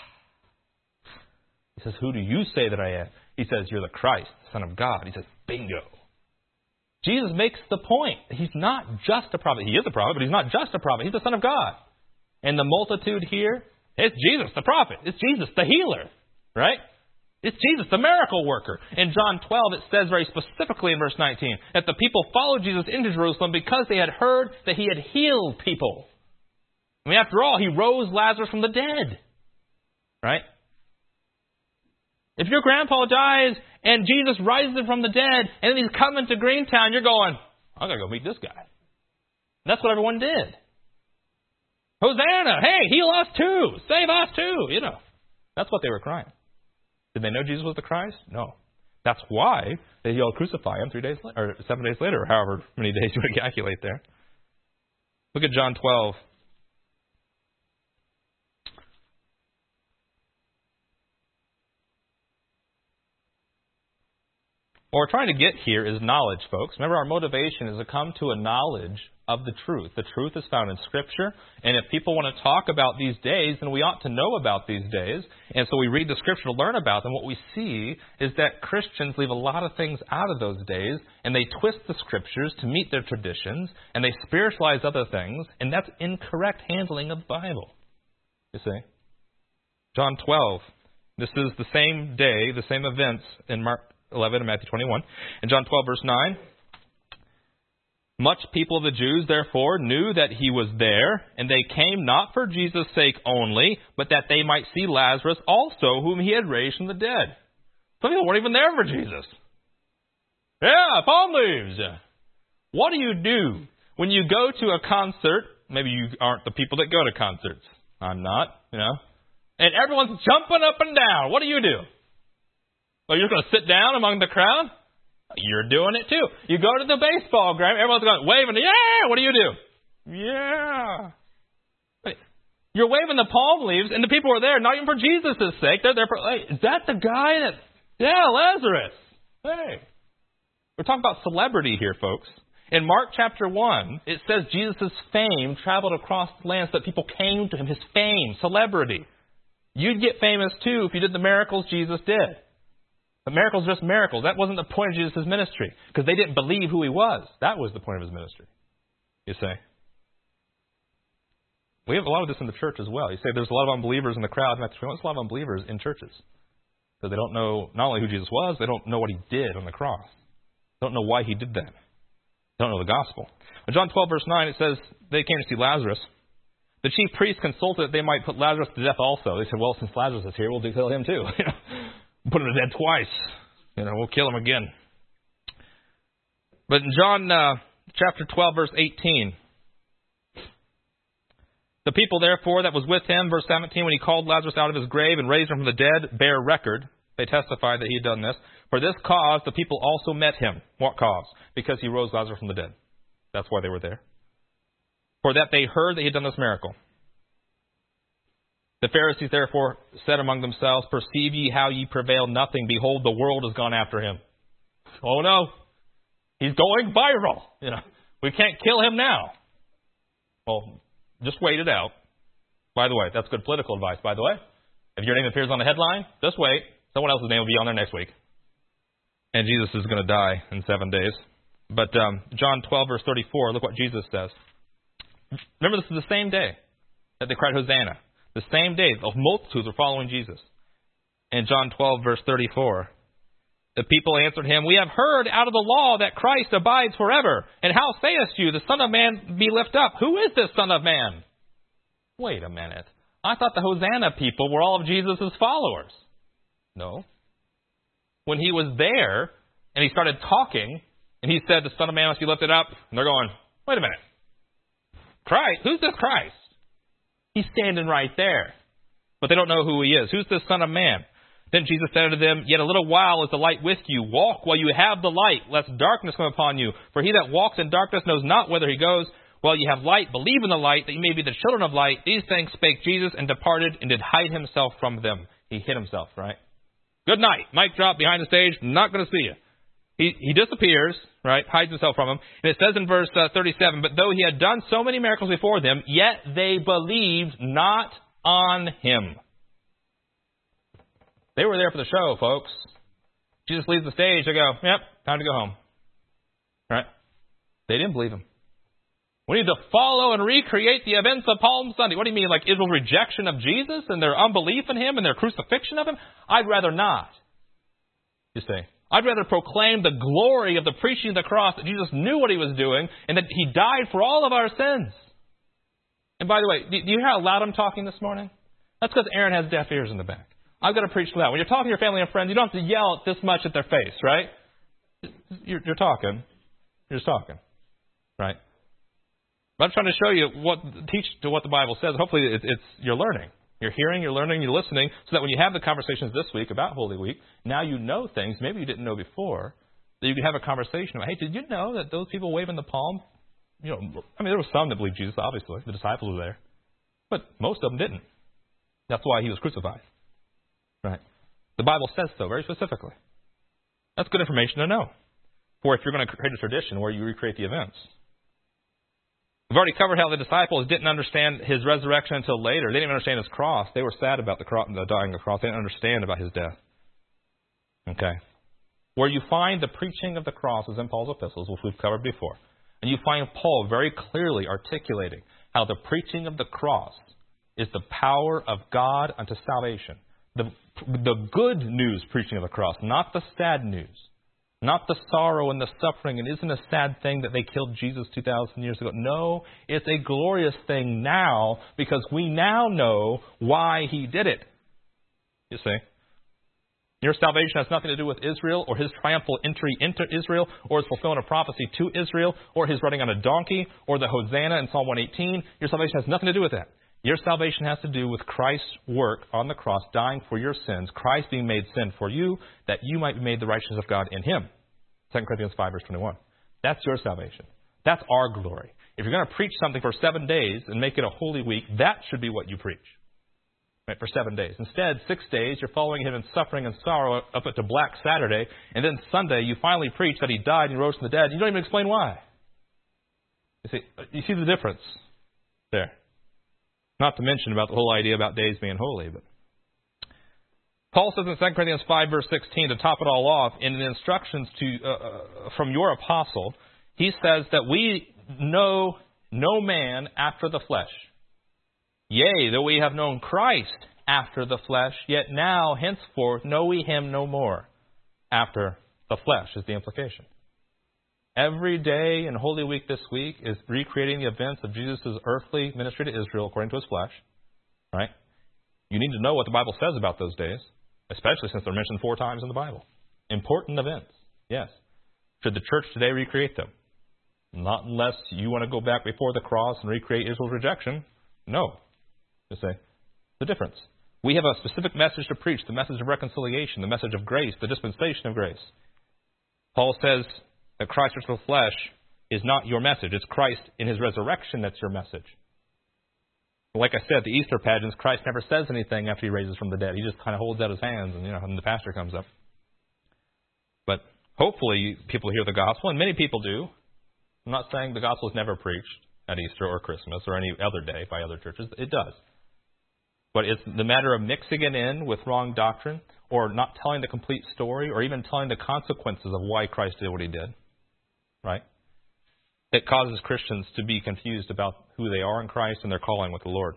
He says, who do you say that I am? He says, you're the Christ, the Son of God. He says, bingo. Jesus makes the point. He's not just a prophet. He is a prophet, but he's not just a prophet. He's the Son of God. And the multitude here, it's Jesus, the prophet. It's Jesus, the healer. Right? It's Jesus, the miracle worker. In John 12, it says very specifically in verse 19 that the people followed Jesus into Jerusalem because they had heard that he had healed people. I mean, after all, he rose Lazarus from the dead. Right? If your grandpa dies and Jesus rises him from the dead and then he's coming to Greentown, you're going, I'm going to go meet this guy. And that's what everyone did. Hosanna! Hey, heal us too! Save us too! You know, that's what they were crying. Did they know Jesus was the Christ? No. That's why they yelled, crucify him 3 days later, or 7 days later, or however many days you would calculate there. Look at John 12. What we're trying to get here is knowledge, folks. Remember, our motivation is to come to a knowledge of the truth. The truth is found in Scripture, and if people want to talk about these days, then we ought to know about these days. And so we read the Scripture to learn about them. What we see is that Christians leave a lot of things out of those days, and they twist the Scriptures to meet their traditions, and they spiritualize other things, and that's incorrect handling of the Bible. You see? John 12. This is the same day, the same events in Mark 11 and Matthew 21. In John 12, verse 9, much people of the Jews, therefore, knew that he was there, and they came not for Jesus' sake only, but that they might see Lazarus also, whom he had raised from the dead. Some people weren't even there for Jesus. Yeah, palm leaves. What do you do when you go to a concert? Maybe you aren't the people that go to concerts. I'm not, you know. And everyone's jumping up and down. What do? Well, you're going to sit down among the crowd? You're doing it too. You go to the baseball game, everyone's going waving, yeah! What do? Yeah! You're waving the palm leaves, and the people are there, not even for Jesus' sake. They're there for, hey, is that the guy that, yeah, Lazarus. Hey. We're talking about celebrity here, folks. In Mark chapter 1, it says Jesus' fame traveled across the land so that people came to him. His fame, celebrity. You'd get famous too if you did the miracles Jesus did. But miracles are just miracles. That wasn't the point of Jesus' ministry. Because they didn't believe who he was. That was the point of his ministry. You say. We have a lot of this in the church as well. You say there's a lot of unbelievers in the crowd. There's a lot of unbelievers in churches. Because they don't know not only who Jesus was, they don't know what he did on the cross. They don't know why he did that. They don't know the gospel. In John 12, verse 9, it says they came to see Lazarus. The chief priests consulted that they might put Lazarus to death also. They said, well, since Lazarus is here, we'll kill him too. Put him to death twice. We'll kill him again. But in John chapter 12, verse 18, the people, therefore, that was with him, verse 17, when he called Lazarus out of his grave and raised him from the dead, bear record. They testified that he had done this. For this cause, the people also met him. What cause? Because he rose Lazarus from the dead. That's why they were there. For that they heard that he had done this miracle. The Pharisees therefore said among themselves, perceive ye how ye prevail nothing? Behold, the world has gone after him. Oh no, he's going viral. We can't kill him now. Well, just wait it out. By the way, that's good political advice, by the way. If your name appears on the headline, just wait. Someone else's name will be on there next week. And Jesus is going to die in 7 days. But John 12, verse 34, look what Jesus says. Remember, this is the same day that they cried Hosanna. The same day, the multitudes were following Jesus. In John 12, verse 34, the people answered him, we have heard out of the law that Christ abides forever. And how sayest you, the Son of Man be lifted up? Who is this Son of Man? Wait a minute. I thought the Hosanna people were all of Jesus' followers. No. When he was there and he started talking and he said the Son of Man must be lifted up, and they're going, wait a minute. Christ? Who's this Christ? He's standing right there. But they don't know who he is. Who's this Son of Man? Then Jesus said unto them, yet a little while is the light with you. Walk while you have the light, lest darkness come upon you. For he that walks in darkness knows not whither he goes. While you have light, believe in the light, that you may be the children of light. These things spake Jesus, and departed, and did hide himself from them. He hid himself, right? Good night. Mic drop behind the stage. Not going to see you. He disappears, right? Hides himself from them. And it says in verse 37, but though he had done so many miracles before them, yet they believed not on him. They were there for the show, folks. Jesus leaves the stage. They go, yep, time to go home. Right? They didn't believe him. We need to follow and recreate the events of Palm Sunday. What do you mean, like Israel's rejection of Jesus and their unbelief in him and their crucifixion of him? I'd rather not. You see. I'd rather proclaim the glory of the preaching of the cross, that Jesus knew what he was doing and that he died for all of our sins. And by the way, do you hear how loud I'm talking this morning? That's because Aaron has deaf ears in the back. I've got to preach loud. When you're talking to your family and friends, you don't have to yell this much at their face, right? You're talking. You're just talking, right? But I'm trying to show you teach to what the Bible says. Hopefully it's you're learning. You're hearing, you're learning, you're listening, so that when you have the conversations this week about Holy Week, now you know things maybe you didn't know before, that you can have a conversation about, hey, did you know that those people waving the palm, there were some that believed Jesus, obviously. The disciples were there. But most of them didn't. That's why he was crucified. Right? The Bible says so very specifically. That's good information to know. For if you're going to create a tradition where you recreate the events. We've already covered how the disciples didn't understand his resurrection until later. They didn't even understand his cross. They were sad about the dying of the cross. They didn't understand about his death. Okay. Where you find the preaching of the cross is in Paul's epistles, which we've covered before. And you find Paul very clearly articulating how the preaching of the cross is the power of God unto salvation. The good news preaching of the cross, not the sad news. Not the sorrow and the suffering. It isn't a sad thing that they killed Jesus 2,000 years ago. No, it's a glorious thing now because we now know why he did it. You see? Your salvation has nothing to do with Israel or his triumphal entry into Israel or his fulfillment of prophecy to Israel or his riding on a donkey or the Hosanna in Psalm 118. Your salvation has nothing to do with that. Your salvation has to do with Christ's work on the cross, dying for your sins, Christ being made sin for you, that you might be made the righteousness of God in him. 2 Corinthians 5, verse 21. That's your salvation. That's our glory. If you're going to preach something for 7 days and make it a holy week, that should be what you preach. Right, for 7 days. Instead, 6 days, you're following him in suffering and sorrow up to Black Saturday, and then Sunday, you finally preach that he died and he rose from the dead. You don't even explain why. You see the difference there. Not to mention about the whole idea about days being holy. But Paul says in 2 Corinthians 5, verse 16, to top it all off, in the instructions from your apostle, he says that we know no man after the flesh. Yea, though we have known Christ after the flesh, yet now, henceforth, know we him no more. After the flesh is the implication. Every day in Holy Week this week is recreating the events of Jesus' earthly ministry to Israel according to his flesh. Right? You need to know what the Bible says about those days, especially since they're mentioned 4 times in the Bible. Important events, yes. Should the church today recreate them? Not unless you want to go back before the cross and recreate Israel's rejection. No. You see, the difference. We have a specific message to preach, the message of reconciliation, the message of grace, the dispensation of grace. Paul says that Christ with the flesh is not your message. It's Christ in his resurrection that's your message. Like I said, the Easter pageants, Christ never says anything after he raises from the dead. He just kind of holds out his hands and the pastor comes up. But hopefully people hear the gospel, and many people do. I'm not saying the gospel is never preached at Easter or Christmas or any other day by other churches. It does. But it's the matter of mixing it in with wrong doctrine or not telling the complete story or even telling the consequences of why Christ did what he did. Right? It causes Christians to be confused about who they are in Christ and their calling with the Lord.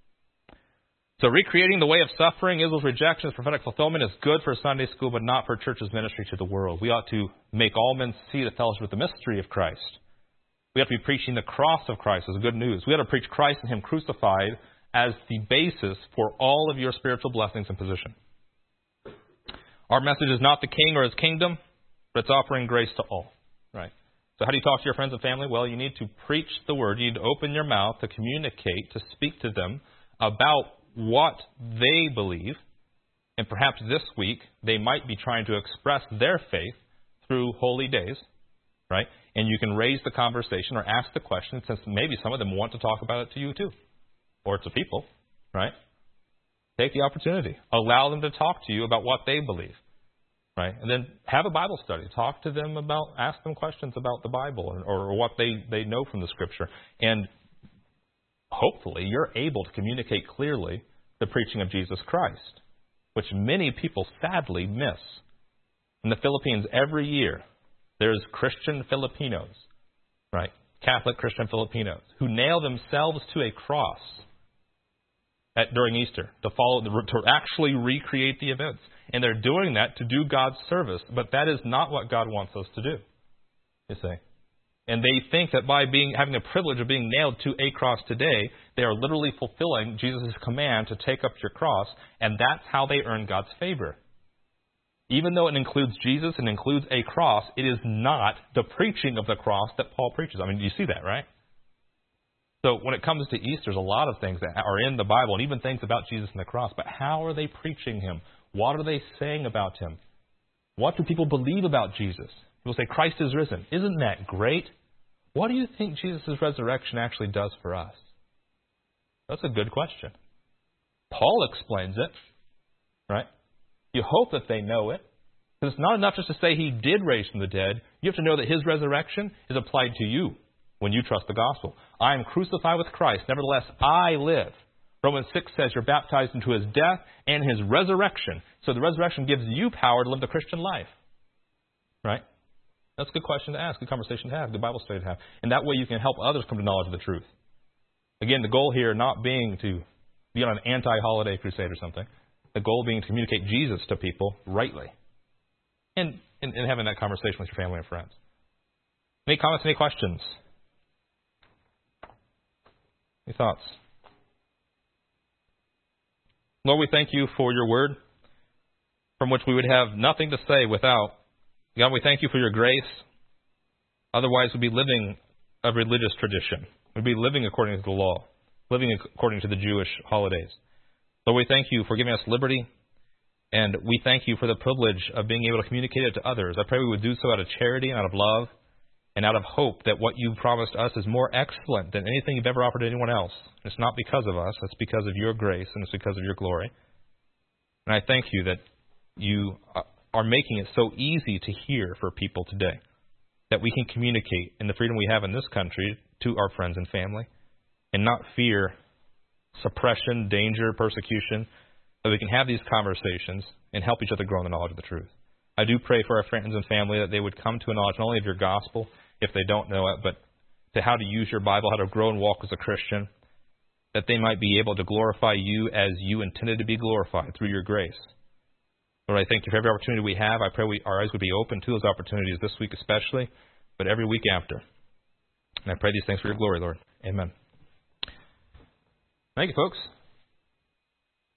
So recreating the way of suffering, Israel's rejection, prophetic fulfillment is good for Sunday school, but not for church's ministry to the world. We ought to make all men see the fellowship with the mystery of Christ. We have to be preaching the cross of Christ as good news. We ought to preach Christ and Him crucified as the basis for all of your spiritual blessings and position. Our message is not the king or his kingdom, but it's offering grace to all. Right? So how do you talk to your friends and family? Well, you need to preach the word. You need to open your mouth to communicate, to speak to them about what they believe. And perhaps this week they might be trying to express their faith through holy days. Right? And you can raise the conversation or ask the question, since maybe some of them want to talk about it to you too. Or to people. Right? Take the opportunity. Allow them to talk to you about what they believe. Right? And then have a Bible study. Talk to them ask them questions about the Bible or what they know from the Scripture. And hopefully you're able to communicate clearly the preaching of Jesus Christ, which many people sadly miss. In the Philippines, every year, there's Christian Filipinos, right? Catholic Christian Filipinos, who nail themselves to a cross during Easter to actually recreate the events. And they're doing that to do God's service, but that is not what God wants us to do, you see. And they think that by having the privilege of being nailed to a cross today, they are literally fulfilling Jesus' command to take up your cross, and that's how they earn God's favor. Even though it includes Jesus and includes a cross, it is not the preaching of the cross that Paul preaches. I mean, you see that, right? So when it comes to Easter, there's a lot of things that are in the Bible, and even things about Jesus and the cross, but how are they preaching Him? What are they saying about Him? What do people believe about Jesus? People say, Christ is risen. Isn't that great? What do you think Jesus' resurrection actually does for us? That's a good question. Paul explains it, right? You hope that they know it. Because it's not enough just to say He did raise from the dead. You have to know that His resurrection is applied to you when you trust the gospel. I am crucified with Christ. Nevertheless, I live. Romans 6 says you're baptized into His death and His resurrection. So the resurrection gives you power to live the Christian life. Right? That's a good question to ask, good conversation to have, good Bible study to have. And that way you can help others come to knowledge of the truth. Again, the goal here not being to be on an anti-holiday crusade or something. The goal being to communicate Jesus to people rightly. And having that conversation with your family and friends. Any comments, any questions? Any thoughts? Lord, we thank You for Your word, from which we would have nothing to say without. God, we thank You for Your grace. Otherwise, we'd be living a religious tradition. We'd be living according to the law, living according to the Jewish holidays. Lord, we thank You for giving us liberty, and we thank You for the privilege of being able to communicate it to others. I pray we would do so out of charity and out of love and out of hope that what You promised us is more excellent than anything You've ever offered to anyone else. It's not because of us. It's because of Your grace, and it's because of Your glory. And I thank You that You are making it so easy to hear for people today, that we can communicate in the freedom we have in this country to our friends and family and not fear suppression, danger, persecution, that we can have these conversations and help each other grow in the knowledge of the truth. I do pray for our friends and family that they would come to a knowledge not only of Your gospel, if they don't know it, but to how to use Your Bible, how to grow and walk as a Christian, that they might be able to glorify You as You intended to be glorified through Your grace. Lord, I thank You for every opportunity we have. I pray our eyes would be open to those opportunities this week especially, but every week after. And I pray these things for Your glory, Lord. Amen. Thank you, folks.